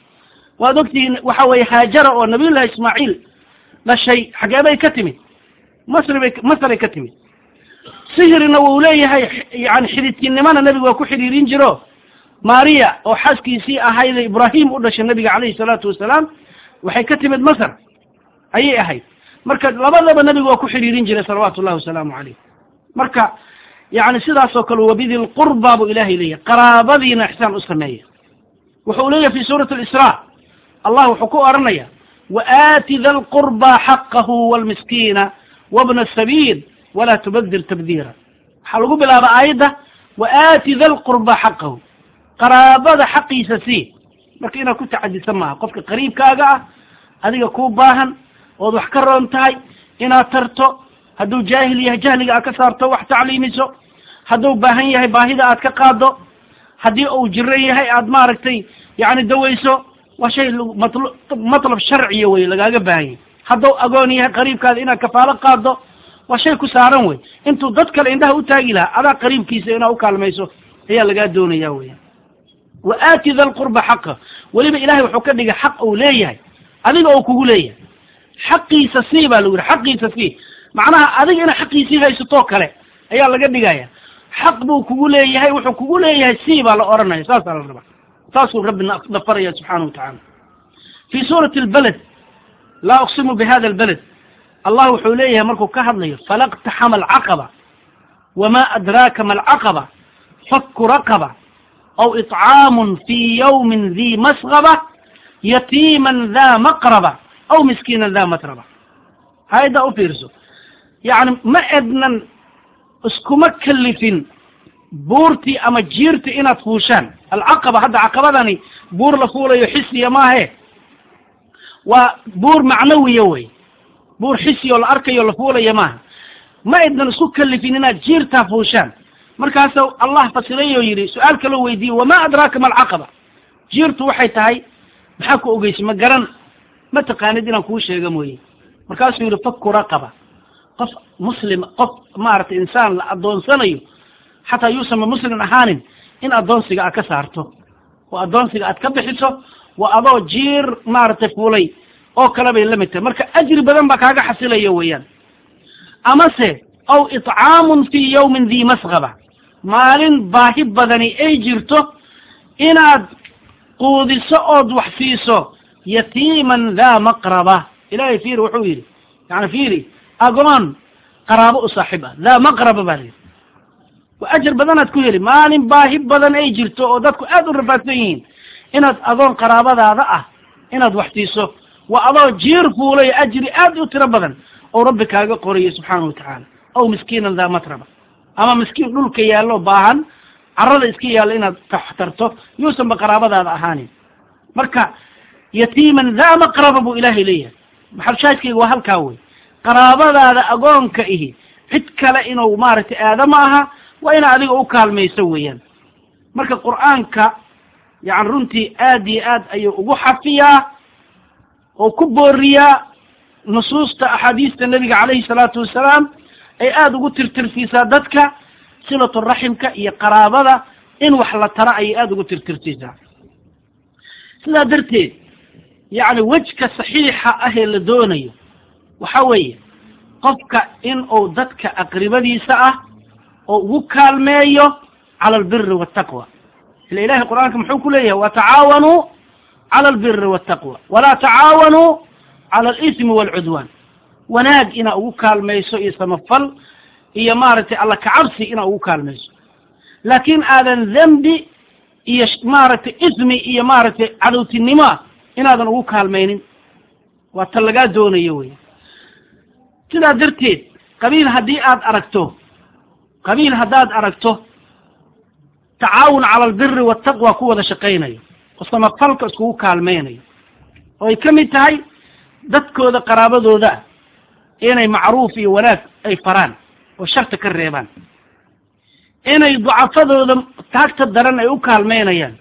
waad ogtihiin waxa weeye haajara oo nabiyullahi ismaaciil dhashay xagee bay ka timid masri bay masaray ka timid sihrina wuu leeyahay yani xididtinimana nebiga waa ku xiriirin jiro maariya oo xaaskiisii ahayd ibraahim u dhashay nabiga calayhi salaatu wasalaam waxay ka timid masar ayay ahayd marka labadaba nebiga waa ku xiriirin jiray salawaatu llahi wasalaamu calayh marka yani sidaas oo kale wabidi lqurba buu ilahay leeyahay qaraabadiina ixsaan u sameeya wuxuu leeyahay fi suurati alisra allah wuxuu ku oranaya waaati da lqurba xaqahu wlmiskiina wabna asabiil walaa tubadir tabdiira waxaa lagu bilaaba aayadda waaati da lqurba xaqahu qaraabada xaqiisa sii marka inaad ku tacadisa maaha qofka qariibkaaga ah adiga kuu baahan ood wax ka roon tahay inaad tarto hadduu jaahil yahay jahliga aad ka saarto wax tacliimiso hadduu baahan yahay baahida aad ka qaado haddii uu jiran yahay aad maaragtay yani dawayso waa shay matlab sharciya wey lagaaga baahan yahay hadduu agoon yahay qariibkaada inaad kafaalo qaado وشيء كسارن وي انتو ضدك عندها وتاجي لها هذا قريب كيسينا وكالميسو هي اللي قاعد دون يا ويا وآتي ذا القرب حقه ولما إلهي وحكدك حق أوليه هذا أو كوليه حقي سسيبه لو حقي سسيب معناها هذا أنا حقي سيبه يسطوك عليه هي اللي قاعد جاية حق بو كوليه هاي وحكوليه سيبه على أرنا أساس على الرب أساس ربنا نفر يا سبحانه وتعالى في سورة البلد لا أقسم بهذا البلد الله حوليه مركو كهضلي فلاقتحم العقبة وما أدراك ما العقبة فك رقبة أو إطعام في يوم ذي مسغبة يتيما ذا مقربة أو مسكينا ذا متربة هيدا أفيرزو يعني ما أدنا اسكما كلفين بورتي أما جيرتي إنا تفوشان العقبة هذا عقبة داني بور لفولة يحس يا ما هي وبور معنوي يوي بور حسي ولا أركي ولا فولة يا ما ما أدنا نسكو كلفين إنا جيرتا فوشان markaasuu allah fasirayo yiri su'aal kale weydii wama adraaka mal aqaba jirtu waxay tahay maxaa ku ogeysay ma garan ma taqaanid inaan ku sheego mooyee markaasuu yiri fakku raqaba qof muslim qof maarta insaan la adoonsanayo hatta yuusama muslim ahaanin in adoonsiga aad ka saarto oo adoonsiga aad ka bixiso waa adoo jiir maarta fuulay oo kala bay la mid tahay marka ajri badan ba kaaga xasilayo weeyaan amase aw it'aamun fi yawmin dhi masghaba maalin baahi badani ay jirto inaad quudiso ood wax siiso yatiiman daa maqraba ilaahay fiiri wuxuu yidhi yani fiiri agoon qaraabo u saaxiiba daa maqraba baa layidhi wa ajar badanaad ku heli maalin baahi badan ay jirto oo dadku aad u rafaadsan yihiin inaad agoon qaraabadaada ah inaad wax siiso waa adoo jiir fuulay ajri aad u tiro badan oo rabbi kaaga qorayo subxaanahu watacaala aw miskiinan daa matraba ama miskiin dhulka yaallo baahan carrada iska yaallo inaad taxtarto yuusan ba qaraabadaada ahaanin marka yatiiman daa maqraba buu ilaahay leeyahay maxal shaadkayga waa halkaa wey qaraabadaada agoonka ihi cid kale inuu maaragtay aadama aha waa ina adiga u kaalmayso weeyaan marka qur'aanka yani runtii aad iyo aad ayuu ugu xafiyaa oo ku booriyaa nusuusta axaadiista nabiga calayhi salaatu wasalaam ay aada ugu tirtirsiisaa dadka silatu raximka iyo qaraabada in wax la tara ayay aada ugu tirtirsiisaa sidaa darteed yacni wejka saxiixa ah ee la doonayo waxa weeye qofka in uu dadka aqribadiisa ah oo ugu kaalmeeyo cala albiri waataqwa ila ilahay qur'aanka muxuu ku leeyahay watacaawanuu cala albiri waataqwa walaa tacaawanuu cala alismi waalcudwaan wanaag inaa ugu kaalmayso iyo samafal iyo maaragtay alla kacabsi inaa ugu kaalmayso laakiin aadan dembi iyo maaragtay ismi iyo maaragtay cadowtinimo inaadan ugu kaalmaynin waa ta lagaa doonayo wey sidaa darteed qabiil haddii aad aragto qabiil haddaad aragto tacaawun cala albiri waataqwa ku wada shaqaynayo oo samafalka iskugu kaalmaynayo oo ay ka mid tahay dadkooda qaraabadooda inay macruuf iyo wanaag ay faraan oo sharta ka reebaan inay ducafadooda taagta daran ay u kaalmaynayaan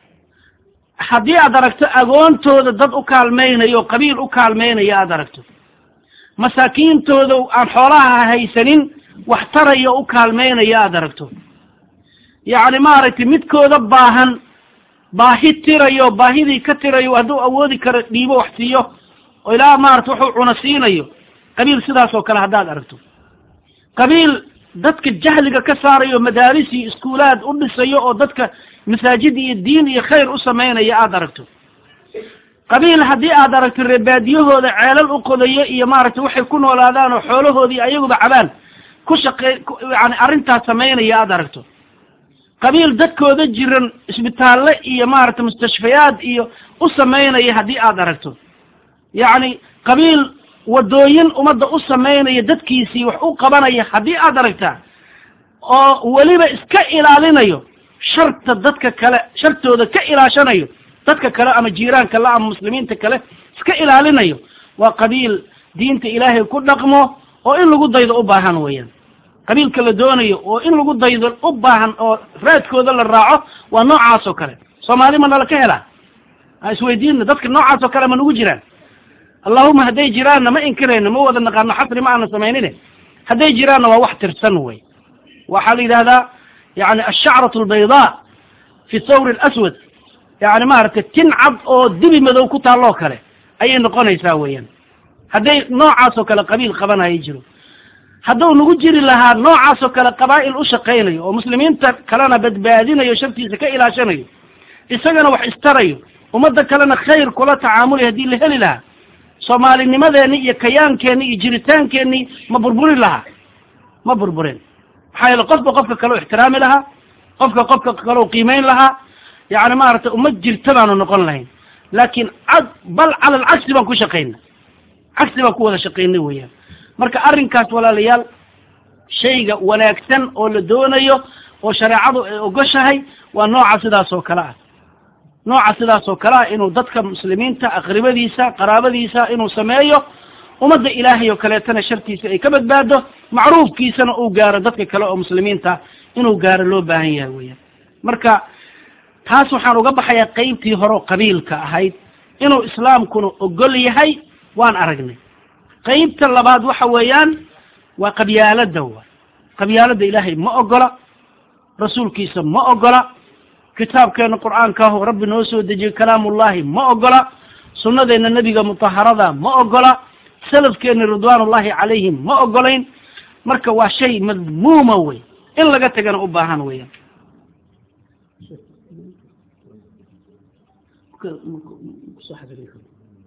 haddii aad aragto agoontooda dad u kaalmaynayo oo qabiil u kaalmaynaya aad aragto masaakiintooda aan xoolaha haysanin wax tarayo u kaalmaynaya aad aragto yacni maaragtay midkooda baahan baahi tirayo baahidii ka tirayo hadduu awoodi karo dhiibo wax siiyo oo ilaa maarata wuxuu cuna siinayo qabiil sidaas oo kale haddaad aragto qabiil dadka jahliga ka saarayo madaaris iyo iskuulaad u dhisayo oo dadka masaajid iyo diin iyo khayr u samaynaya aad aragto qabiil haddii aad aragto reebaadiyahooda ceelal u qodayo iyo maaragtay waxay ku noolaadaan oo xoolahoodii ayaguba cabaan ku shaqey yani arrintaas samaynaya aad aragto qabiil dadkooda jiran isbitaalle iyo maaragtay mustashfayaad iyo u samaynaya haddii aad aragto yacni qabiil wadooyin ummadda u samaynaya dadkiisii wax u qabanaya haddii aad aragtaa oo weliba iska ilaalinayo sharta dadka kale shartooda ka ilaashanayo dadka kale ama jiiraanka la ama muslimiinta kale iska ilaalinayo waa qabiil diinta ilaahay ku dhaqmo oo in lagu daydo u baahan weeyaan qabiilka la doonayo oo in lagu daydo u baahan oo raadkooda la raaco waa noocaas oo kale soomaali ma nala ka helaa ha isweydiinna dadka noocaas oo kale ma nagu jiraan allahuma hadday jiraanna ma inkirayno ma wada naqaano xasri ma aana samaynine هذا جيراننا ووحتر سنوي وحال هذا يعني الشعرة البيضاء في الثور الأسود يعني ما رأت تنعض أو دبي مذو كتا الله كله أي نقول يساويا هذا نوع عاصو كلا قبيل قبنا يجرو هذا نوجر لها نوع عاصو كلا قبائل أشقين ومسلمين كلنا بدبادين يشرتي زكاء إلى شنو إسجنا وح استريوا ومدة كلنا خير كلا تعامل هذه اللي هل لها صومالي لماذا ني كيان كاني جريتان كاني ما بربرين لها ما بربرين حيل قفك قفك كلو احترام لها قفك قفك كلو قيمين لها يعني ما أردت أمجل تبعنا نقول لهم لكن عد بل على العكس ما كوش شقينا عكس ما كوش شقينا وياه مرك أرين كات ولا ليال شيء ولا يكتن ولا دونيه وشريعة وقشهاي ونوع سدا سوكلا نوع سدا سوكلا إنه ضدك مسلمين تا أقرب ديسا قرابة ديسا إنه سمايه ومد إلهي وكلاتنا شرطي سئي كبد بعده معروف كيسنا أو جار ضدك كلا مسلمين تا إنه جار له باهية وياه مرك taas waxaan uga baxayaa qaybtii hore qabiilka ahayd inuu islaamkuna ogol yahay waan aragnay qaybta labaad waxa weeyaan waa qabyaalada waa qabyaalada ilaahay ma ogola rasuulkiisa ma ogola kitaabkeena quraanka ah rabbi noo soo dejiyay kalaamullaahi ma ogola sunnadeena nabiga mutahharada ma ogola salafkeena ridwaanullaahi calayhim ma ogolayn marka waa shay madmuuma way in laga tagana u baahan weeyaan صاحب اليكم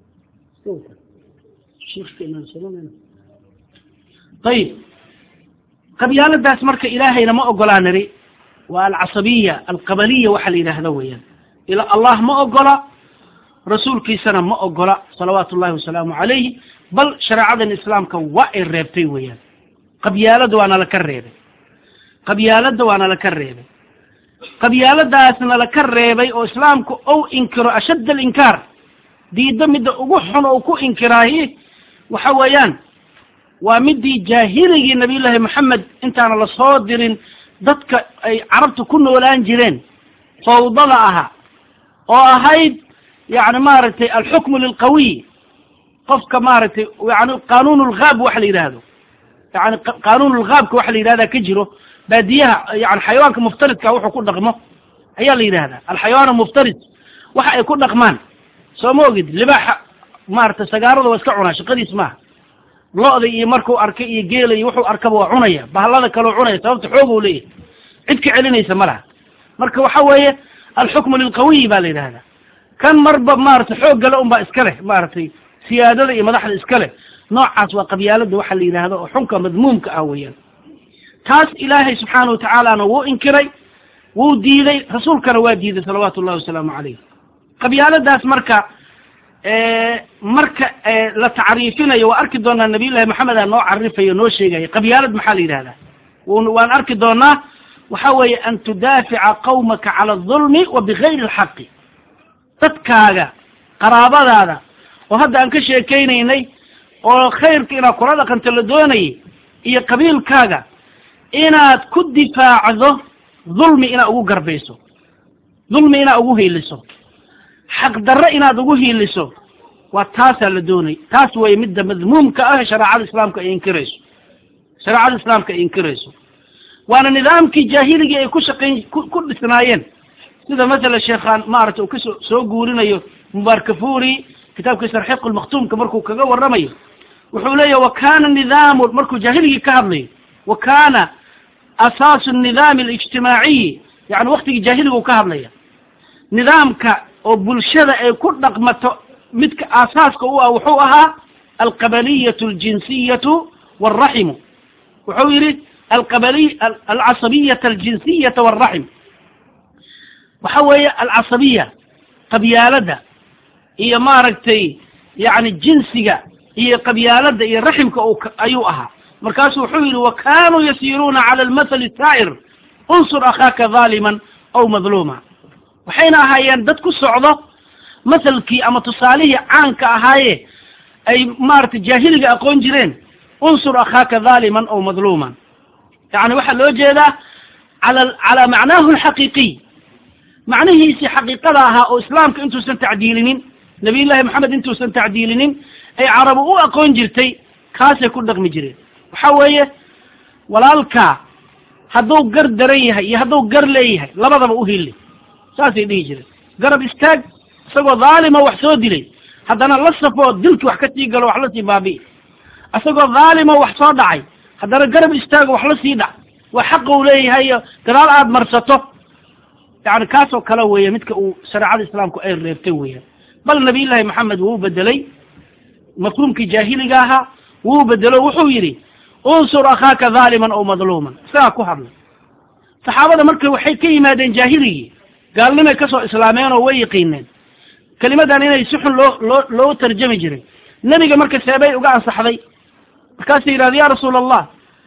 طيب قبيالة داس مركة إلهي لما أقول نري والعصبية القبلية وحل إلى هذا ويا إلى الله ما أقول رسول كيسنا ما أقول صلوات الله وسلامه عليه بل شرع الإسلام كوائر ريبتي ويا قبيالة دوانا لك الريبة قبيالة دوانا لك الريبة قبيالة داسنا لكرريبي أو إسلامك أو إنكر أشد الإنكار دي دمد أقوحن أو كو إنكراهي وحويان ومدي جاهلي النبي الله محمد انت على الصادر ضدك أي عربت كله والآن جيرين فوضلعها وهيد يعني مارتي الحكم للقوي قفك مارتي يعني قانون الغاب وحلي هذا يعني قانون الغاب كوحلي هذا كجره باديها يعني حيوان مفترض كوحو يكون رقمه هي اللي هذا الحيوان المفترض وح يكون رقمان سو موجد لباح مارت سجارة واسكعنا شقدي اسمها لقضي مركو أركي جيلي وحو أركبوا عنيا بهلا كلو عنيا سبب حوجه ليه عدك علينا يسملها مركو حوية الحكم للقوي بالي هذا كان مربى مارت حوج لهم بإسكله مارتي سيادة مدح الإسكله نوع عصوا قبيلة وحل هذا وحنك مذموم كأويا تاس إلهي سبحانه وتعالى أنا وو إنكري وو ديدي رسول كروا ديدي صلوات الله وسلامه عليه قبيلة داس مركا اه مركا اه لتعريفنا يو أركد دونا النبي الله محمد أنه عرفه ينو شيء قبيلة محالي هذا وأن أركد دونا وحاول أن تدافع قومك على الظلم وبغير الحق تتكاغا قرابة هذا وهذا أنك شيء كينيني وخير كينا قرادة كنت لدوني إيا قبيل كاغا inaad ku difaacdo dulmi inaad ugu garbayso dulmi inaad ugu hiiliso xaq darro inaad ugu hiiliso waa taas la doonay taas way midda madmuumka ah shariicada islaamka ay inkirayso shariicada islaamka ay inkirayso waana nidaamkii jaahiliga ay ku shaqeyn ku dhisnaayeen sida mesela sheekhan maarta uu soo guurinayo mubarakafuri kitaabka sarxiq al-maktum markuu kaga waramayo wuxuu leeyahay wa kana nidaamu markuu jaahiliga ka hadlay wa kana أساس النظام الاجتماعي يعني وقت الجاهلي وكهرليا نظامك أو بلشدة كل نقمة متك أساسك هو وحوها القبلية الجنسية والرحم وحويري القبلية العصبية الجنسية والرحم وحوي العصبية قبيالة هي ماركتي يعني الجنسية هي قبيالة هي رحمك أو أيوها مركاسو حويل وكانوا يسيرون على المثل الثائر انصر أخاك ظالما أو مظلوما وحين أهايان دادك الصعودة مثلك أما تصاليه عنك أهاي أي مارت الجاهلية أقول جرين انصر أخاك ظالما أو مظلوما يعني واحد لو جيدا على على معناه الحقيقي معناه سي حقيقة لها أو إسلامك أنتو سنتعديلين نبي الله محمد أنتو سنتعديلين أي عربو أقول جرتي كاس يكون لك مجرين وحوية walaalka hadduu gar daran yahay iyo hadduu gar leeyahay labadaba u hili saasay dhihi jireen garab istaag isagoo dhaalima wax soo dilay haddana la safoo dilki wax ka sii galo wax la sii baabi'i isagoo dhaalima wax soo dhacay haddana garab istaago wax la sii dhac waa xaqa uu leeyahay gadaal aad marsato yani kaasoo kale weeye midka uu shareecada islaamku ay reebtay weeyaan bal nabiyullaahi maxamed wuu bedelay mafhuumkii jaahiliga ahaa wuu bedelo wuxuu yidhi unsur akhaaka dhaaliman aw madluuman isagaa ku hadlay saxaabada marka waxay ka yimaadeen jaahiligii gaalnimay ka soo islaameen oo way yaqiineen kelimadan inay si xun loo loo loo tarjami jiray nebiga marka seebay uga ansaxday markaasay yidhahda ya rasuul allah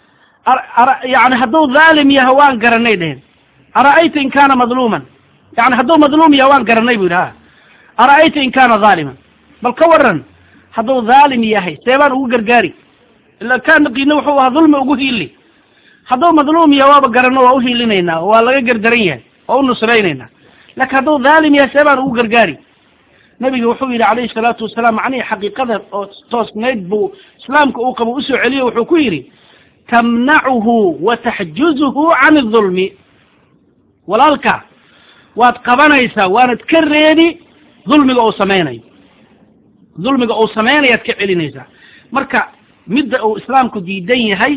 yani hadduu dhaalim yahay waan garanay dhehen ara'ayta in kaana madluuman yani hadduu madluum yahay waan garanay bu yidhi ha ara'ayta in kaana dhaaliman bal ka waran hadduu dhaalim yahay seebaan ugu gargaari ila kaan naqiina wuxuu ahaa dulmi ugu hiili hadduu madluum yahay waaba garanno waa u hiilinaynaa waa laga gardaran yahay waa u nusraynaynaa laakiin hadduu dhaalim yahay seebaan ugu gargaari nabiga wuxuu yidhi calayhi salaatu wasalaam macnihii xaqiiqada oo toosnayd buu islaamka uu qabo usoo celiyo wuxuu ku yidhi tamnacuhu wa taxjuzuhu can adulmi walaalka waad qabanaysaa waanad ka reebi dulmiga uu samaynayo dulmiga uu samaynayaad ka celinaysaa marka midda uu islaamku diidan yahay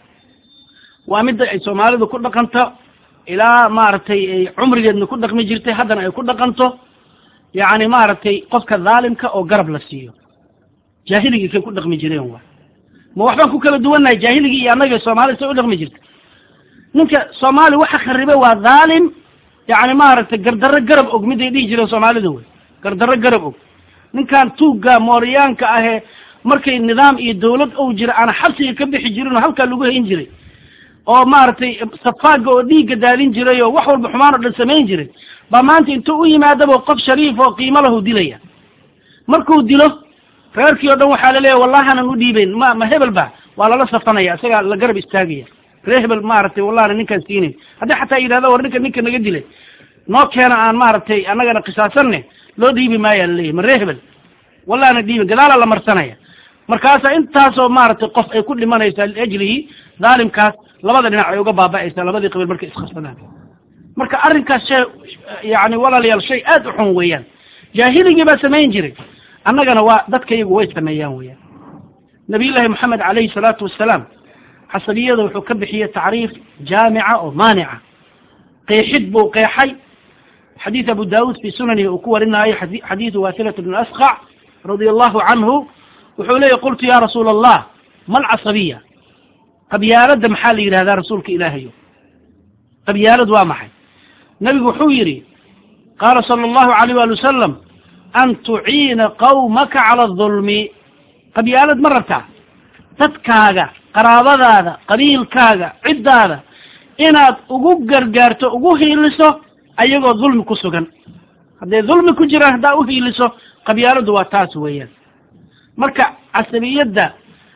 waa midda ay soomaalidu ku dhaqanto ilaa maaragtay ay cumrigeedna ku dhaqmi jirtay haddana ay ku dhaqanto yacni maaragtay qofka dhaalimka oo garab la siiyo jaahiligii kay ku dhaqmi jireen waa ma waxbaan ku kala duwannahay jaahiligii iyo annaga soomaalida say u dhaqmi jirta ninka soomaali waxa kharibe waa dhaalim yacni maaragtay gardarro garab og miday dhihi jireen soomaalida wey gardarro garab og ninkan tuugga mooriyaanka ahee markay nidaam iyo dawlad ou jira aana xabsiga ka bixi jirin oo halkaa lagu hayn jiray oo maaragtay safaaga oo dhiigga daadin jiray oo wax walba xumaan oo dhan samayn jiray baa maanta intuu u yimaadaba qof shariif oo qiimo lahu dilaya markuu dilo reerkii oo dhan waxaa laleeyahy wallahi anan u dhiibayn ma ma hebel ba waa lala safanaya isagaa la garab istaagaya ree hebel maaragtay wallahina ninkaan siinayn haddii xataa yidhahda war ninka ninka naga dilay noo keena aan maaragtay annagana qisaasanne loo dhiibi maaya laleeyahy ma ree hebel wallahina dhiibin gadaalaa la marsanaya markaasa intaasoo maaragtay qof ay ku dhimanaysaa liajlihi dhaalimkaas labada dhinac ay uga baaba'aysaa labadii qabiil markay iskhasbadaan marka arrinkaas shay yani walaalayaal shay aad u xun weeyaan jaahiligii baa samayn jiray annagana waa dadka iyagu way sameeyaan weeyaan nabiyullaahi moxamed calayhi salaatu wassalaam xasabiyada wuxuu ka bixiyey tacriif jaamica oo maanica qeexid buu qeexay xadiid abu daawuud fii sunanihi uu ku warinaayo xadiidu waasilat bn asqac radia allahu canhu wuxuu leeyahy qultu ya rasuula allah ma alcasabiya qabyaaladda maxaa la yidhahdaa rasuulka ilaahayo qabyaalad waa maxay nabigu wuxuu yidhi qaala sala allahu alayh waali wasalam an tuciina qawmaka cala adulmi qabyaalad ma rabtaa dadkaaga qaraabadaada qabiilkaaga ciddaada inaad ugu gargaarto ugu hiiliso ayagoo dulmi ku sugan hadday dulmi ku jiraan haddaa u hiiliso qabyaaladdu waa taas weeyaan marka casabiyadda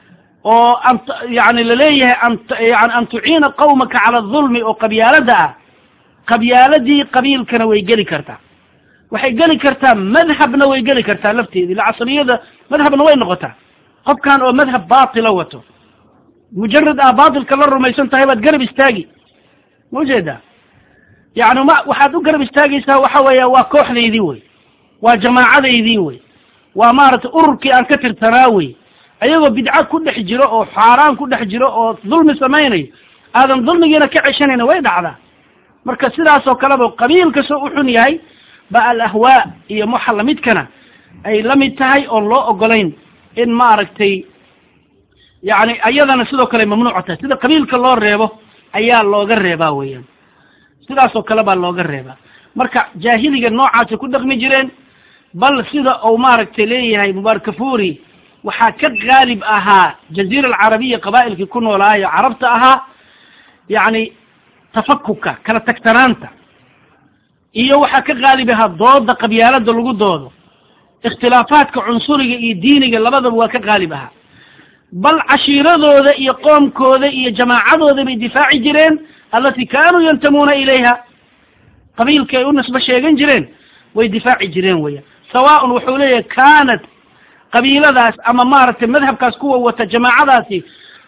oo an yani laleeyahay an yani an tuciina qawmaka cala adulmi oo qabyaalada ah qabyaaladii qabiilkana way geli kartaa waxay geli kartaa madhabna way geli kartaa lafteedii ila casabiyada madhabna way noqotaa qofkan oo madhab baatila wato mujarad ah baatilka la rumaysan tahay baad garab istaagi ma ujeedaa yani ma waxaad u garab istaagaysaa waxa weeya waa kooxdaydii wey waa jamaacadaydii wey waa maaragtay ururkii aan ka tirsanaa wey ayagoo bidca ku dhex jiro oo xaaraan ku dhex jiro oo dulmi samaynayo aadan dulmigiina ka ceshanayna way dhacdaa marka sidaasoo kaleba qabiil kastoo u xun yahay ba alahwaa iyo waxa lamidkana ay la mid tahay oon loo ogolayn in maaragtay yani ayadana sidoo kale mamnuuca tahay sida qabiilka loo reebo ayaa looga reebaa weeyaan sidaasoo kale baa looga reebaa marka jaahiliga noocaasay ku dhaqmi jireen bal sida uu maaragtay leeyahay mubarakafuri waxaa ka qaalib ahaa jaziira alcarabiya qabaa'ilkii ku noolaayo carabta ahaa yacni tafakuka kala tagtanaanta iyo waxaa ka qaalib ahaa dooda qabyaalada lagu doodo ikhtilaafaadka cunsuriga iyo diiniga labadaba waa ka qaalib ahaa bal cashiiradooda iyo qoomkooda iyo jamaacadooda bay difaaci jireen allatii kaanuu yantamuuna ilayha qabiilka ay u nisbo sheegan jireen way difaaci jireen weya sawaaun wuxuu leeyahay kaanat qabiiladaas ama maaragtay madhabkaas kuwa wata jamaacadaasi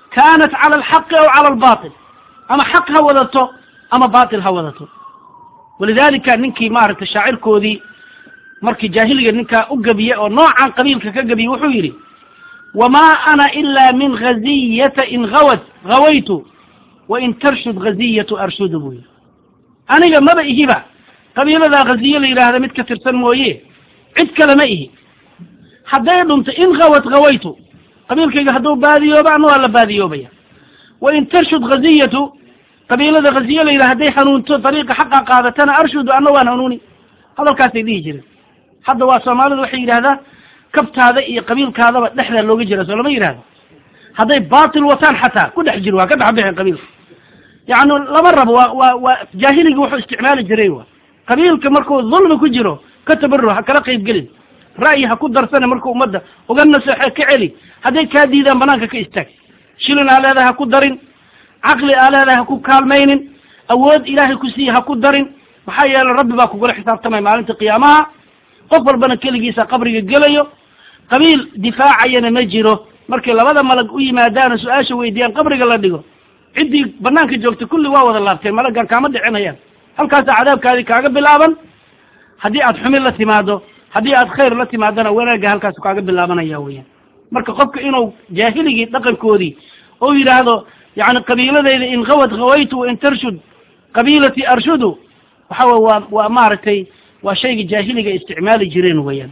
كانت على الحق أو على الباطل أما حق هودته أما باطل هودته. ولذلك ننكي مارك الشاعر كودي مركي جاهلية ننكا أقبية أو نوعا قبيل كقبي وحويري وما أنا إلا من غزية إن غوت غويت وإن ترشد غزية أرشد بوي. أنا ما بقى بقى قبيل ذا غزية لي هذا متكثر سنويه عد كلمئه حتى يدمت إن غوت غويت قبيل كي هدو بادي يوبع ولا بادي يوبيا وإن ترشد غزية قبيل ذا غزية لي هدي حنون طريق حقا قادتنا أرشد أنا وأنا هنوني هذا الكاسي دي جري حتى واسمال الوحيد هذا كبت هذا قبيل كذا نحن لو جلس ولا ما يرى هذا هذا باطل وثان حتى كل حجروا كذا حبيه قبيل يعني لمرة وجاهلي وحو استعمال الجريوة قبيل كمركو ظلم كجرو كتب الروح كرقيب قليل رأيها كدر سنة مركو مدة وقلنا سحر كعلي هذا كادي ذا بنانك كيستك شلنا على ذا كدرين عقلي على ذا كالمين أود إلهي كسيها كدرين وحيا الرب باكو قول حساب تمام على انت قيامها قفر بنا كل جيسا قبري قليو قبيل دفاع عينا مجره مركي لبدا ملق وي ما دانا سؤاشا ويديان قبري قال ديقو عدي بنانك جوكت كل واو ذا اللابتين ملقان كامد عينيان هل كاسا عذاب كاذي كاقب باللابن هدي أتحمل لتمادو هدي أتخير لتمادنا ويناقا هل كاسا كاقب باللابن اياويا مركي قفك إنو جاهلي دقل كودي او يرادو يعني قبيلة إذا إن غوت غويت وإن ترشد قبيلتي أرشدو وحاول ومارتي وشيء جاهلي استعمال جرين ويان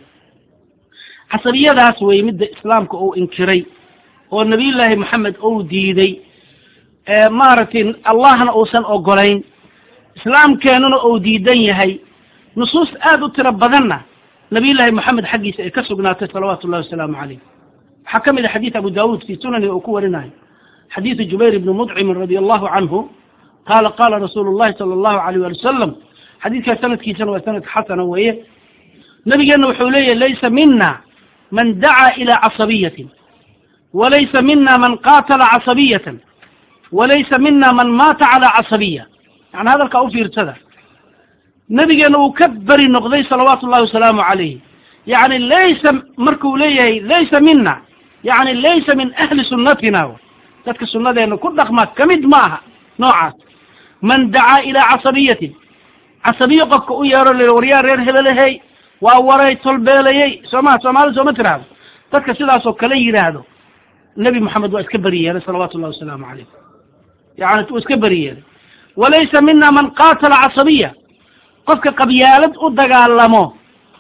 عصبية ذات ويمد إسلامك أو إنكري والنبي الله محمد أو ديدي آه مارتين الله أوسن أو قرين إسلام كانوا أو ديدين يهي نصوص آدو تربضنا نبي الله محمد حقي كسبنا صلوات الله والسلام عليه حكم إلى حديث أبو داود في سنن أكورناه حديث جبير بن مطعم رضي الله عنه قال قال رسول الله صلى الله عليه وسلم حديث سنة كيسان وسنة حسنة وإيه نبي أنه حوليه ليس منا من دعا إلى عصبية وليس منا من قاتل عصبية وليس منا من مات على عصبية يعني هذا الكأوفي ارتدى نبي أنه كبر النقضي صلوات الله وسلامه عليه يعني ليس مركوليه ليس منا يعني ليس من أهل سنتنا تلك السنة لأنه كل أخمات كمد معها نوعات من دعا إلى عصبية عصبية قفك أيار للوريار رير هلالهي وأوري طلبالي سمع سمع سمع ترى تلك سيدا سوكلي هذا النبي محمد واسكبرية صلوات الله وسلامه عليه يعني اسكبرية وليس منا من قاتل عصبية قفك قبيالة أدقى لمو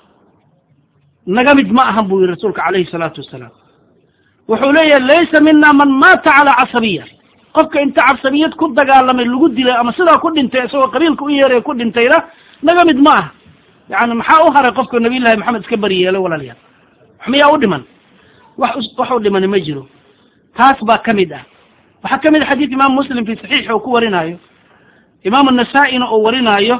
نقمد معهم بوي رسولك عليه الصلاة والسلام وحوليا ليس منا من مات على عصبية قفك انت عصبية كد دقى لما اللي قد لي أما صدا كد انت سوى قبيلك ويري كد انت له نقمد معه يعني محاوها قفك النبي الله محمد اسكبرية له ولا ليه حمية أودمن وحودمن مجره تاسبا كمدة وحكمد حديث إمام مسلم في صحيحه وكورنايه إمام النسائي نورنايه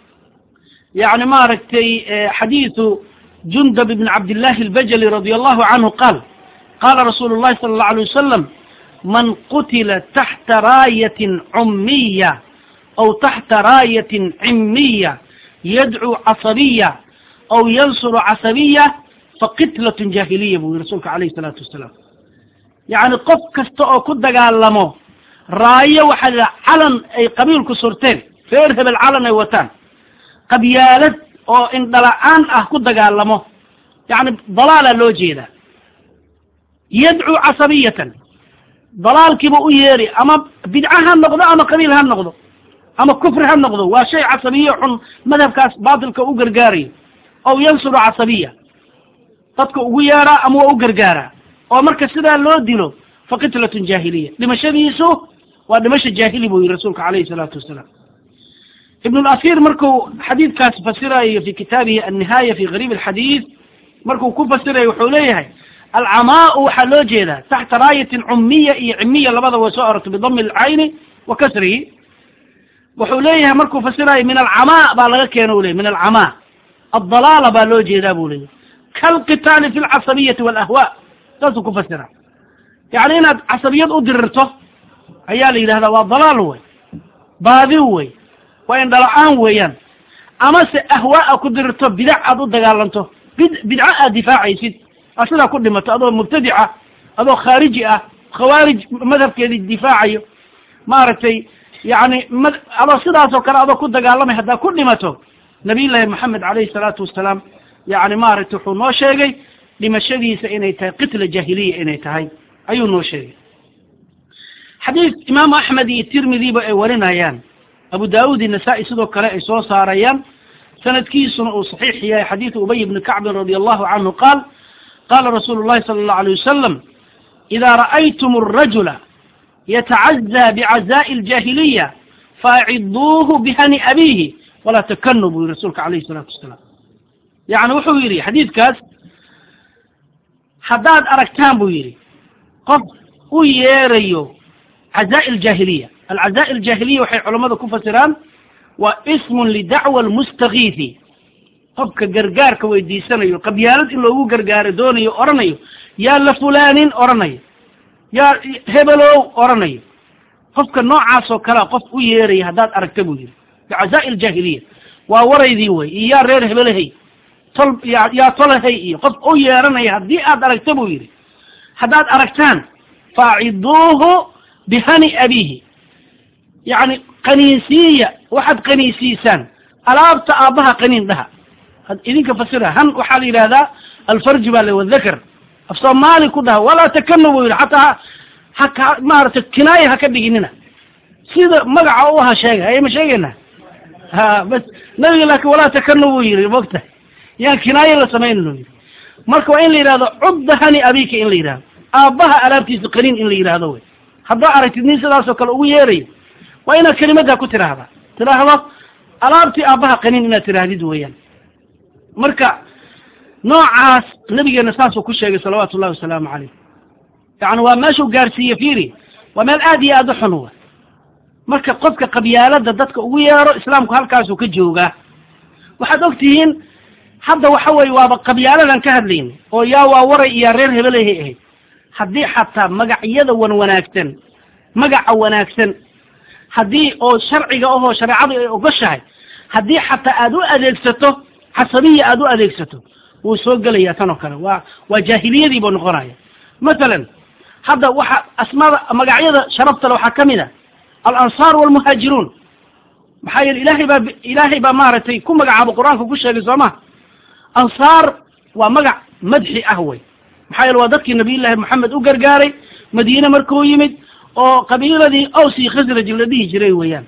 يعني ما ركتي حديث جندب بن عبد الله البجلي رضي الله عنه قال قال رسول الله صلى الله عليه وسلم من قتل تحت راية عمية أو تحت راية عمية يدعو عصبية أو ينصر عصبية فقتلة جاهلية برسولك عليه الصلاة والسلام يعني قف كستأو كد قال لمو راية وحد علن أي قبيل كسرتين فيرهب العلن أيوتان قبيالة أو إن دلعان أه كد قال لمو يعني ضلالة لوجيدة يدعو عصبية ضلال كيبو ييري أما بدعها النقضة أما قبيلها النقضة أما كفرها النقضة وشيء عصبية عن مذهب كاس باطل كأوغرغاري أو ينصر عصبية تدك أوغيارا أما أوغرغارا أو مركز سيدا لو دينو فقتلة جاهلية لما شبيسو ودمشق جاهلي بو رسولك عليه الصلاة والسلام ابن الأثير مركو حديث كاس فسره في كتابه النهاية في غريب الحديث مركو كوب فسره يحوليه العماء وحلوجيدا تحت راية عمية عمية لبضا وسؤرة بضم العين وكسره وحوليها مركو فسره من العماء بالغك ينولي من العماء الضلالة بالوجيدا بولي كالقتال في العصبية والأهواء تلتكو فسره يعني إن عصبية أدرته عيالي هذا والضلال هو باذي هو وإن دلعان ويان أما أهواء كدرته بدع ضد قالنته بدعاء دفاعي سيد أصلا كل ما تأذو مبتدعة أذو خارجية khawaarij madhabkeedii difaacayo maaragtay yani adoo sidaasoo kale adoo ku dagaalamay haddaa ku dhimato nabiyullaahi maxamed calayhi salaatu wasalaam yani maaragtay wuxuu noo sheegay dhimashadiisa inay tahay qitla jahiliya inay tahay ayuu noo sheegay xadiis imaamu axmed iyo tirmidiba ay warinayaan abu daawud iyo nasaa-i sidoo kale ay soo saarayaan sanadkiisuna uu saxiix yahay xadiidu ubay ibni kacbin radia allahu canhu qaal qaala rasuulu llahi sala allahu alayh wasalam idaa ra'aytum arajula yatacazaa bicazaa'i aljaahiliya faaciduuhu bihani abiihi walaa takanu buu yihi rasuulka calayhi salaatu wasalaam yani wuxuu yidhi xadiidkaas haddaad aragtaan buu yidhi qof u yeerayo cazaa'i aljaahiliya alcazaa'i aljaahiliya waxay culammada ku fasiraan waa ismun lidacwa almustakiifi qofka gargaarka weydiisanayo qabyaalad in loogu gargaaro doonayo oranayo yaa la fulaanin oranayo yaa hebelow oranayo qofka noocaas oo kalea qof u yeeraya haddaad aragta buu yidhi bicazaa'i aljaahiliya waa waraydii wey iyo yaa reer hebelahay tol yaa tolahay iyo qof u yeeranaya haddii aad aragta buu yidhi haddaad aragtaan faaciduuhu bihani abiihi yani qaniinsiiya waxaad qaniinsiisaan alaabta aabbaha qaniin dhaha idinka fasira han waxaa la yidhahdaa alfarji baa la wadakar af soomaali ku dhaha walaa takanu buu yidhi xataa haka maaragtay kinaaya ha ka dhiginina sida magaca u aha sheega ayay ma sheegayna ha bas nabiga laakiin walaa takanu buu yidhi mogta yaan kinaayo la samaynin yidhi marka waa in la yidhahdo cudda hani abika in la yidhahdo aabbaha alaabtiisa qaniin in la yidhahdo wey haddaa aragtid nin sidaasoo kale ugu yeerayo waa inaad kelimaddaa ku tiraahda tiraahdo alaabtii aabbaha qaniin inaad tiraahdid weeyaan marka noocaas nabigeena saasuu ku sheegay salawaatu ullahi wasalaamu calayh yani waa meeshuu gaarsiiye fiiri waa meel aad iyo aad u xun wa marka qofka qabyaalada dadka ugu yeero islaamku halkaasuu ka joogaa waxaad og tihiin hadda waxa weye waaba qabyaaladan ka hadlayna oo yaa waa waray iyo reer hebelahay ahayd haddii xataa magacyada wan wanaagsan magaca wanaagsan haddii oo sharciga ahoo shareecadu ay ogoshahay haddii xataa aad u adeegsato xasabiya aad u adeegsato wuu soo gelayaa tan oo kale waa waa jaahiliyadii buu noqonaya masalan hadda waxa asmaada magacyada sharafta le waxaa ka mid a alansaar walmuhaajiruun maxaa yeele ilaahay baa ilaahay baa maaragtay ku magacaabo qur-aanka ku sheegay soo ma ansaar waa magac madxi ah wey maxaa yeele waa dadkii nabiyullaahi moxamed u gargaaray madiine markuu yimid oo qabiiladii aws iyo khasraj la dhihi jiray weeyaan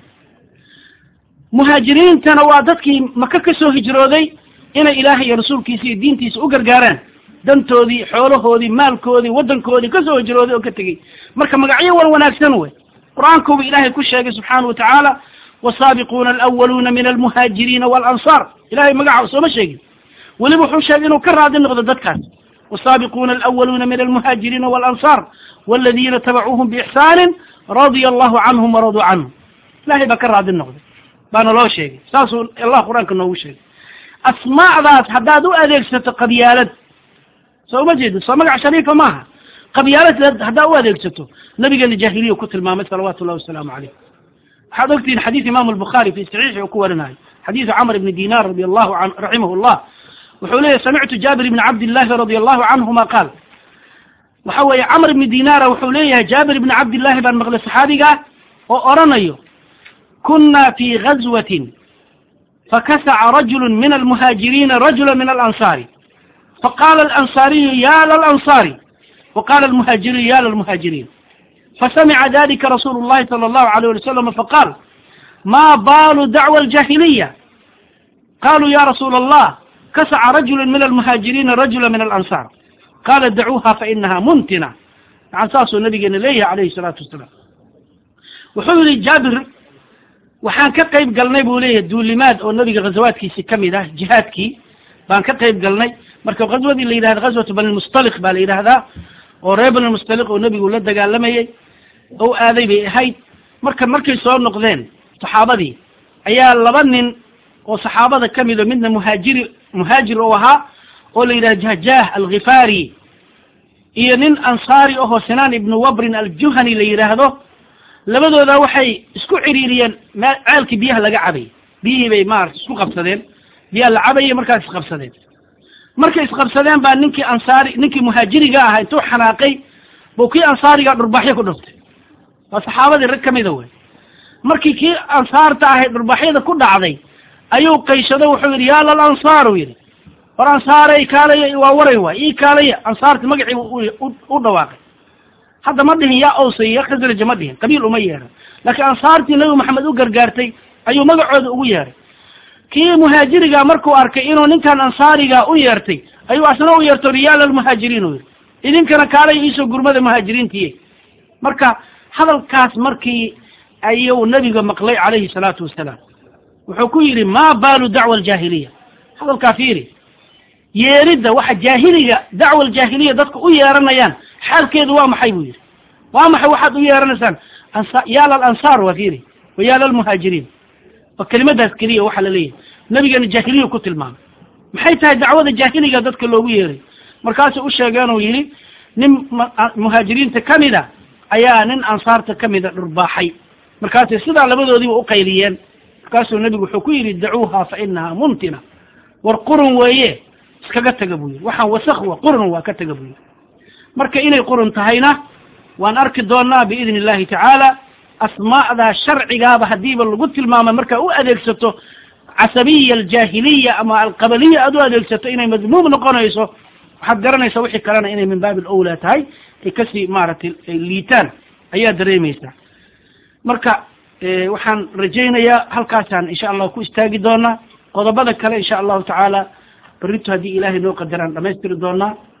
muhaajiriintana waa dadkii maka ka soo hijrooday inay ilaahay iyo rasuulkiisa iyo diintiisa u gargaaraan dantoodii xoolahoodii maalkoodii waddankoodii ka soo hijrooday oo ka tegey marka magacyo wan wanaagsan wey qur-aankuuba ilaahay ku sheegay subxaanahu watacaala wasaabiquuna alawaluuna min almuhaajiriina waalansaar ilahay magaca sooma sheegin weliba wuxuu sheegay inuu ka raadi noqdo dadkaas والسابقون الأولون من المهاجرين والأنصار والذين تبعوهم بإحسان رضي الله عنهم ورضوا عنه لا هي بكر هذا النقطة بان الله شيء ساسو الله قرآن كنه شيء أسماء ذات حدادو أذيك ست قبيالة سو مجد سمع شريفة معها قبيالة حدادو أذيك ستو نبي قال الجاهلية وكتل ما صلوات الله والسلام عليه حضرتي حديث إمام البخاري في صحيح وكورنا حديث عمرو بن دينار رضي الله عنه رحمه الله وحوليه سمعت جابر بن عبد الله رضي الله عنهما قال وحوي عمرو بن دينار وحوليه جابر بن عبد الله بن مغلى صحابي وأرنيه كنا في غزوة فكسع رجل من المهاجرين رجلا من الأنصار فقال الأنصاري يا للأنصار وقال المهاجري يا للمهاجرين فسمع ذلك رسول الله صلى الله عليه وسلم فقال ما بال دعوى الجاهلية قالوا يا رسول الله كسع رجل من المهاجرين رجلا من الأنصار قال دعوها فإنها منتنة عن ساس النبي إليه عليه الصلاة والسلام وحول جابر وحان كقيب قلني بوليه دولمات أو النبي غزواتكي سكمدة جهادكي بان كقيب قلني مركب غزوة اللي إلى غزوة بن المصطلق بالي إلى هذا وريب بن المصطلق والنبي ولد قال لما يي أو آذي بهاي مركب مركب صور نقدين صحابة دي أيال لبنن وصحابة كمدة من مهاجر مهاجر وها قول إلى جهجاه الغفاري إينين أنصاري أهو سنان ابن وبر الجهني ليرهده لبدو ذا وحي اسكو عريريا ما عالك بيها لقى عبي بيه بي مارس اسكو قبصدين بيها لعبي مركز قبصدين مركز قبصدين بان ننكي أنصاري ننكي مهاجري قاها انتو حناقي بوكي أنصاري قال رباحية كدفتي وصحابة الركمة ذوي مركي كي أنصار تاهي رباحية كل عضي أيو قيشده وحور يا للأنصار ويري والأنصار إي كالي ووريوا إي كالي أنصار تمقعي ودواقي هذا مده يا أوصي يا خزر جمده قبيل أمير لكن أنصارتي لو محمد أقر قارتي أيو مقعد أوير كي مهاجري قا مركو أركي إنو نين كان أنصاري قا أويرتي أيو أسنا أويرتو ريال المهاجرين وير إذن كان كالي إيسو قرمة المهاجرين تيه مركا هذا الكاس مركي أيو النبي مقلي عليه الصلاة والسلام وحكويري ما بال دعوة الجاهلية هذا الكافيري يرد واحد جاهلية دعوة الجاهلية ضدك ويارنيان حال كيد وام حيوير وام حي واحد ويارنسان يا للأنصار وفيري ويا للمهاجرين وكلمة تذكرية وحل ليه نبي كان الجاهلية كتل معه محيتها دعوة الجاهلية ضدك اللي ويري مركز أشياء كانوا يلي نم مهاجرين تكملة أيا نن أنصار تكملة رباحي مركز السدع لبدو دي وقيليين مركز النبي وحكويري دعوها فإنها ممتنة والقرن ويه iskaga taga buu waxaan wasakh wa qurun waa ka taga buu marka inay qurun tahayna waan arki doonaa biidin illaahi tacaala asmaa'da sharcigaaba hadiiba lagu tilmaamo marka u adeegsato casabiya aljaahiliya ama alqabaliya adu adeegsato inay madmuum noqonayso waxaad garanaysaa wixii kalena inay min baab alawla tahay ay kasi maaragtay liitaan ayaa dareemaysaa marka waxaan rajaynayaa halkaasaan insha allah ku istaagi doonaa qodobada kale insha allahu tacaala بريتو هذه إلهي نو قدران لما يستر دونا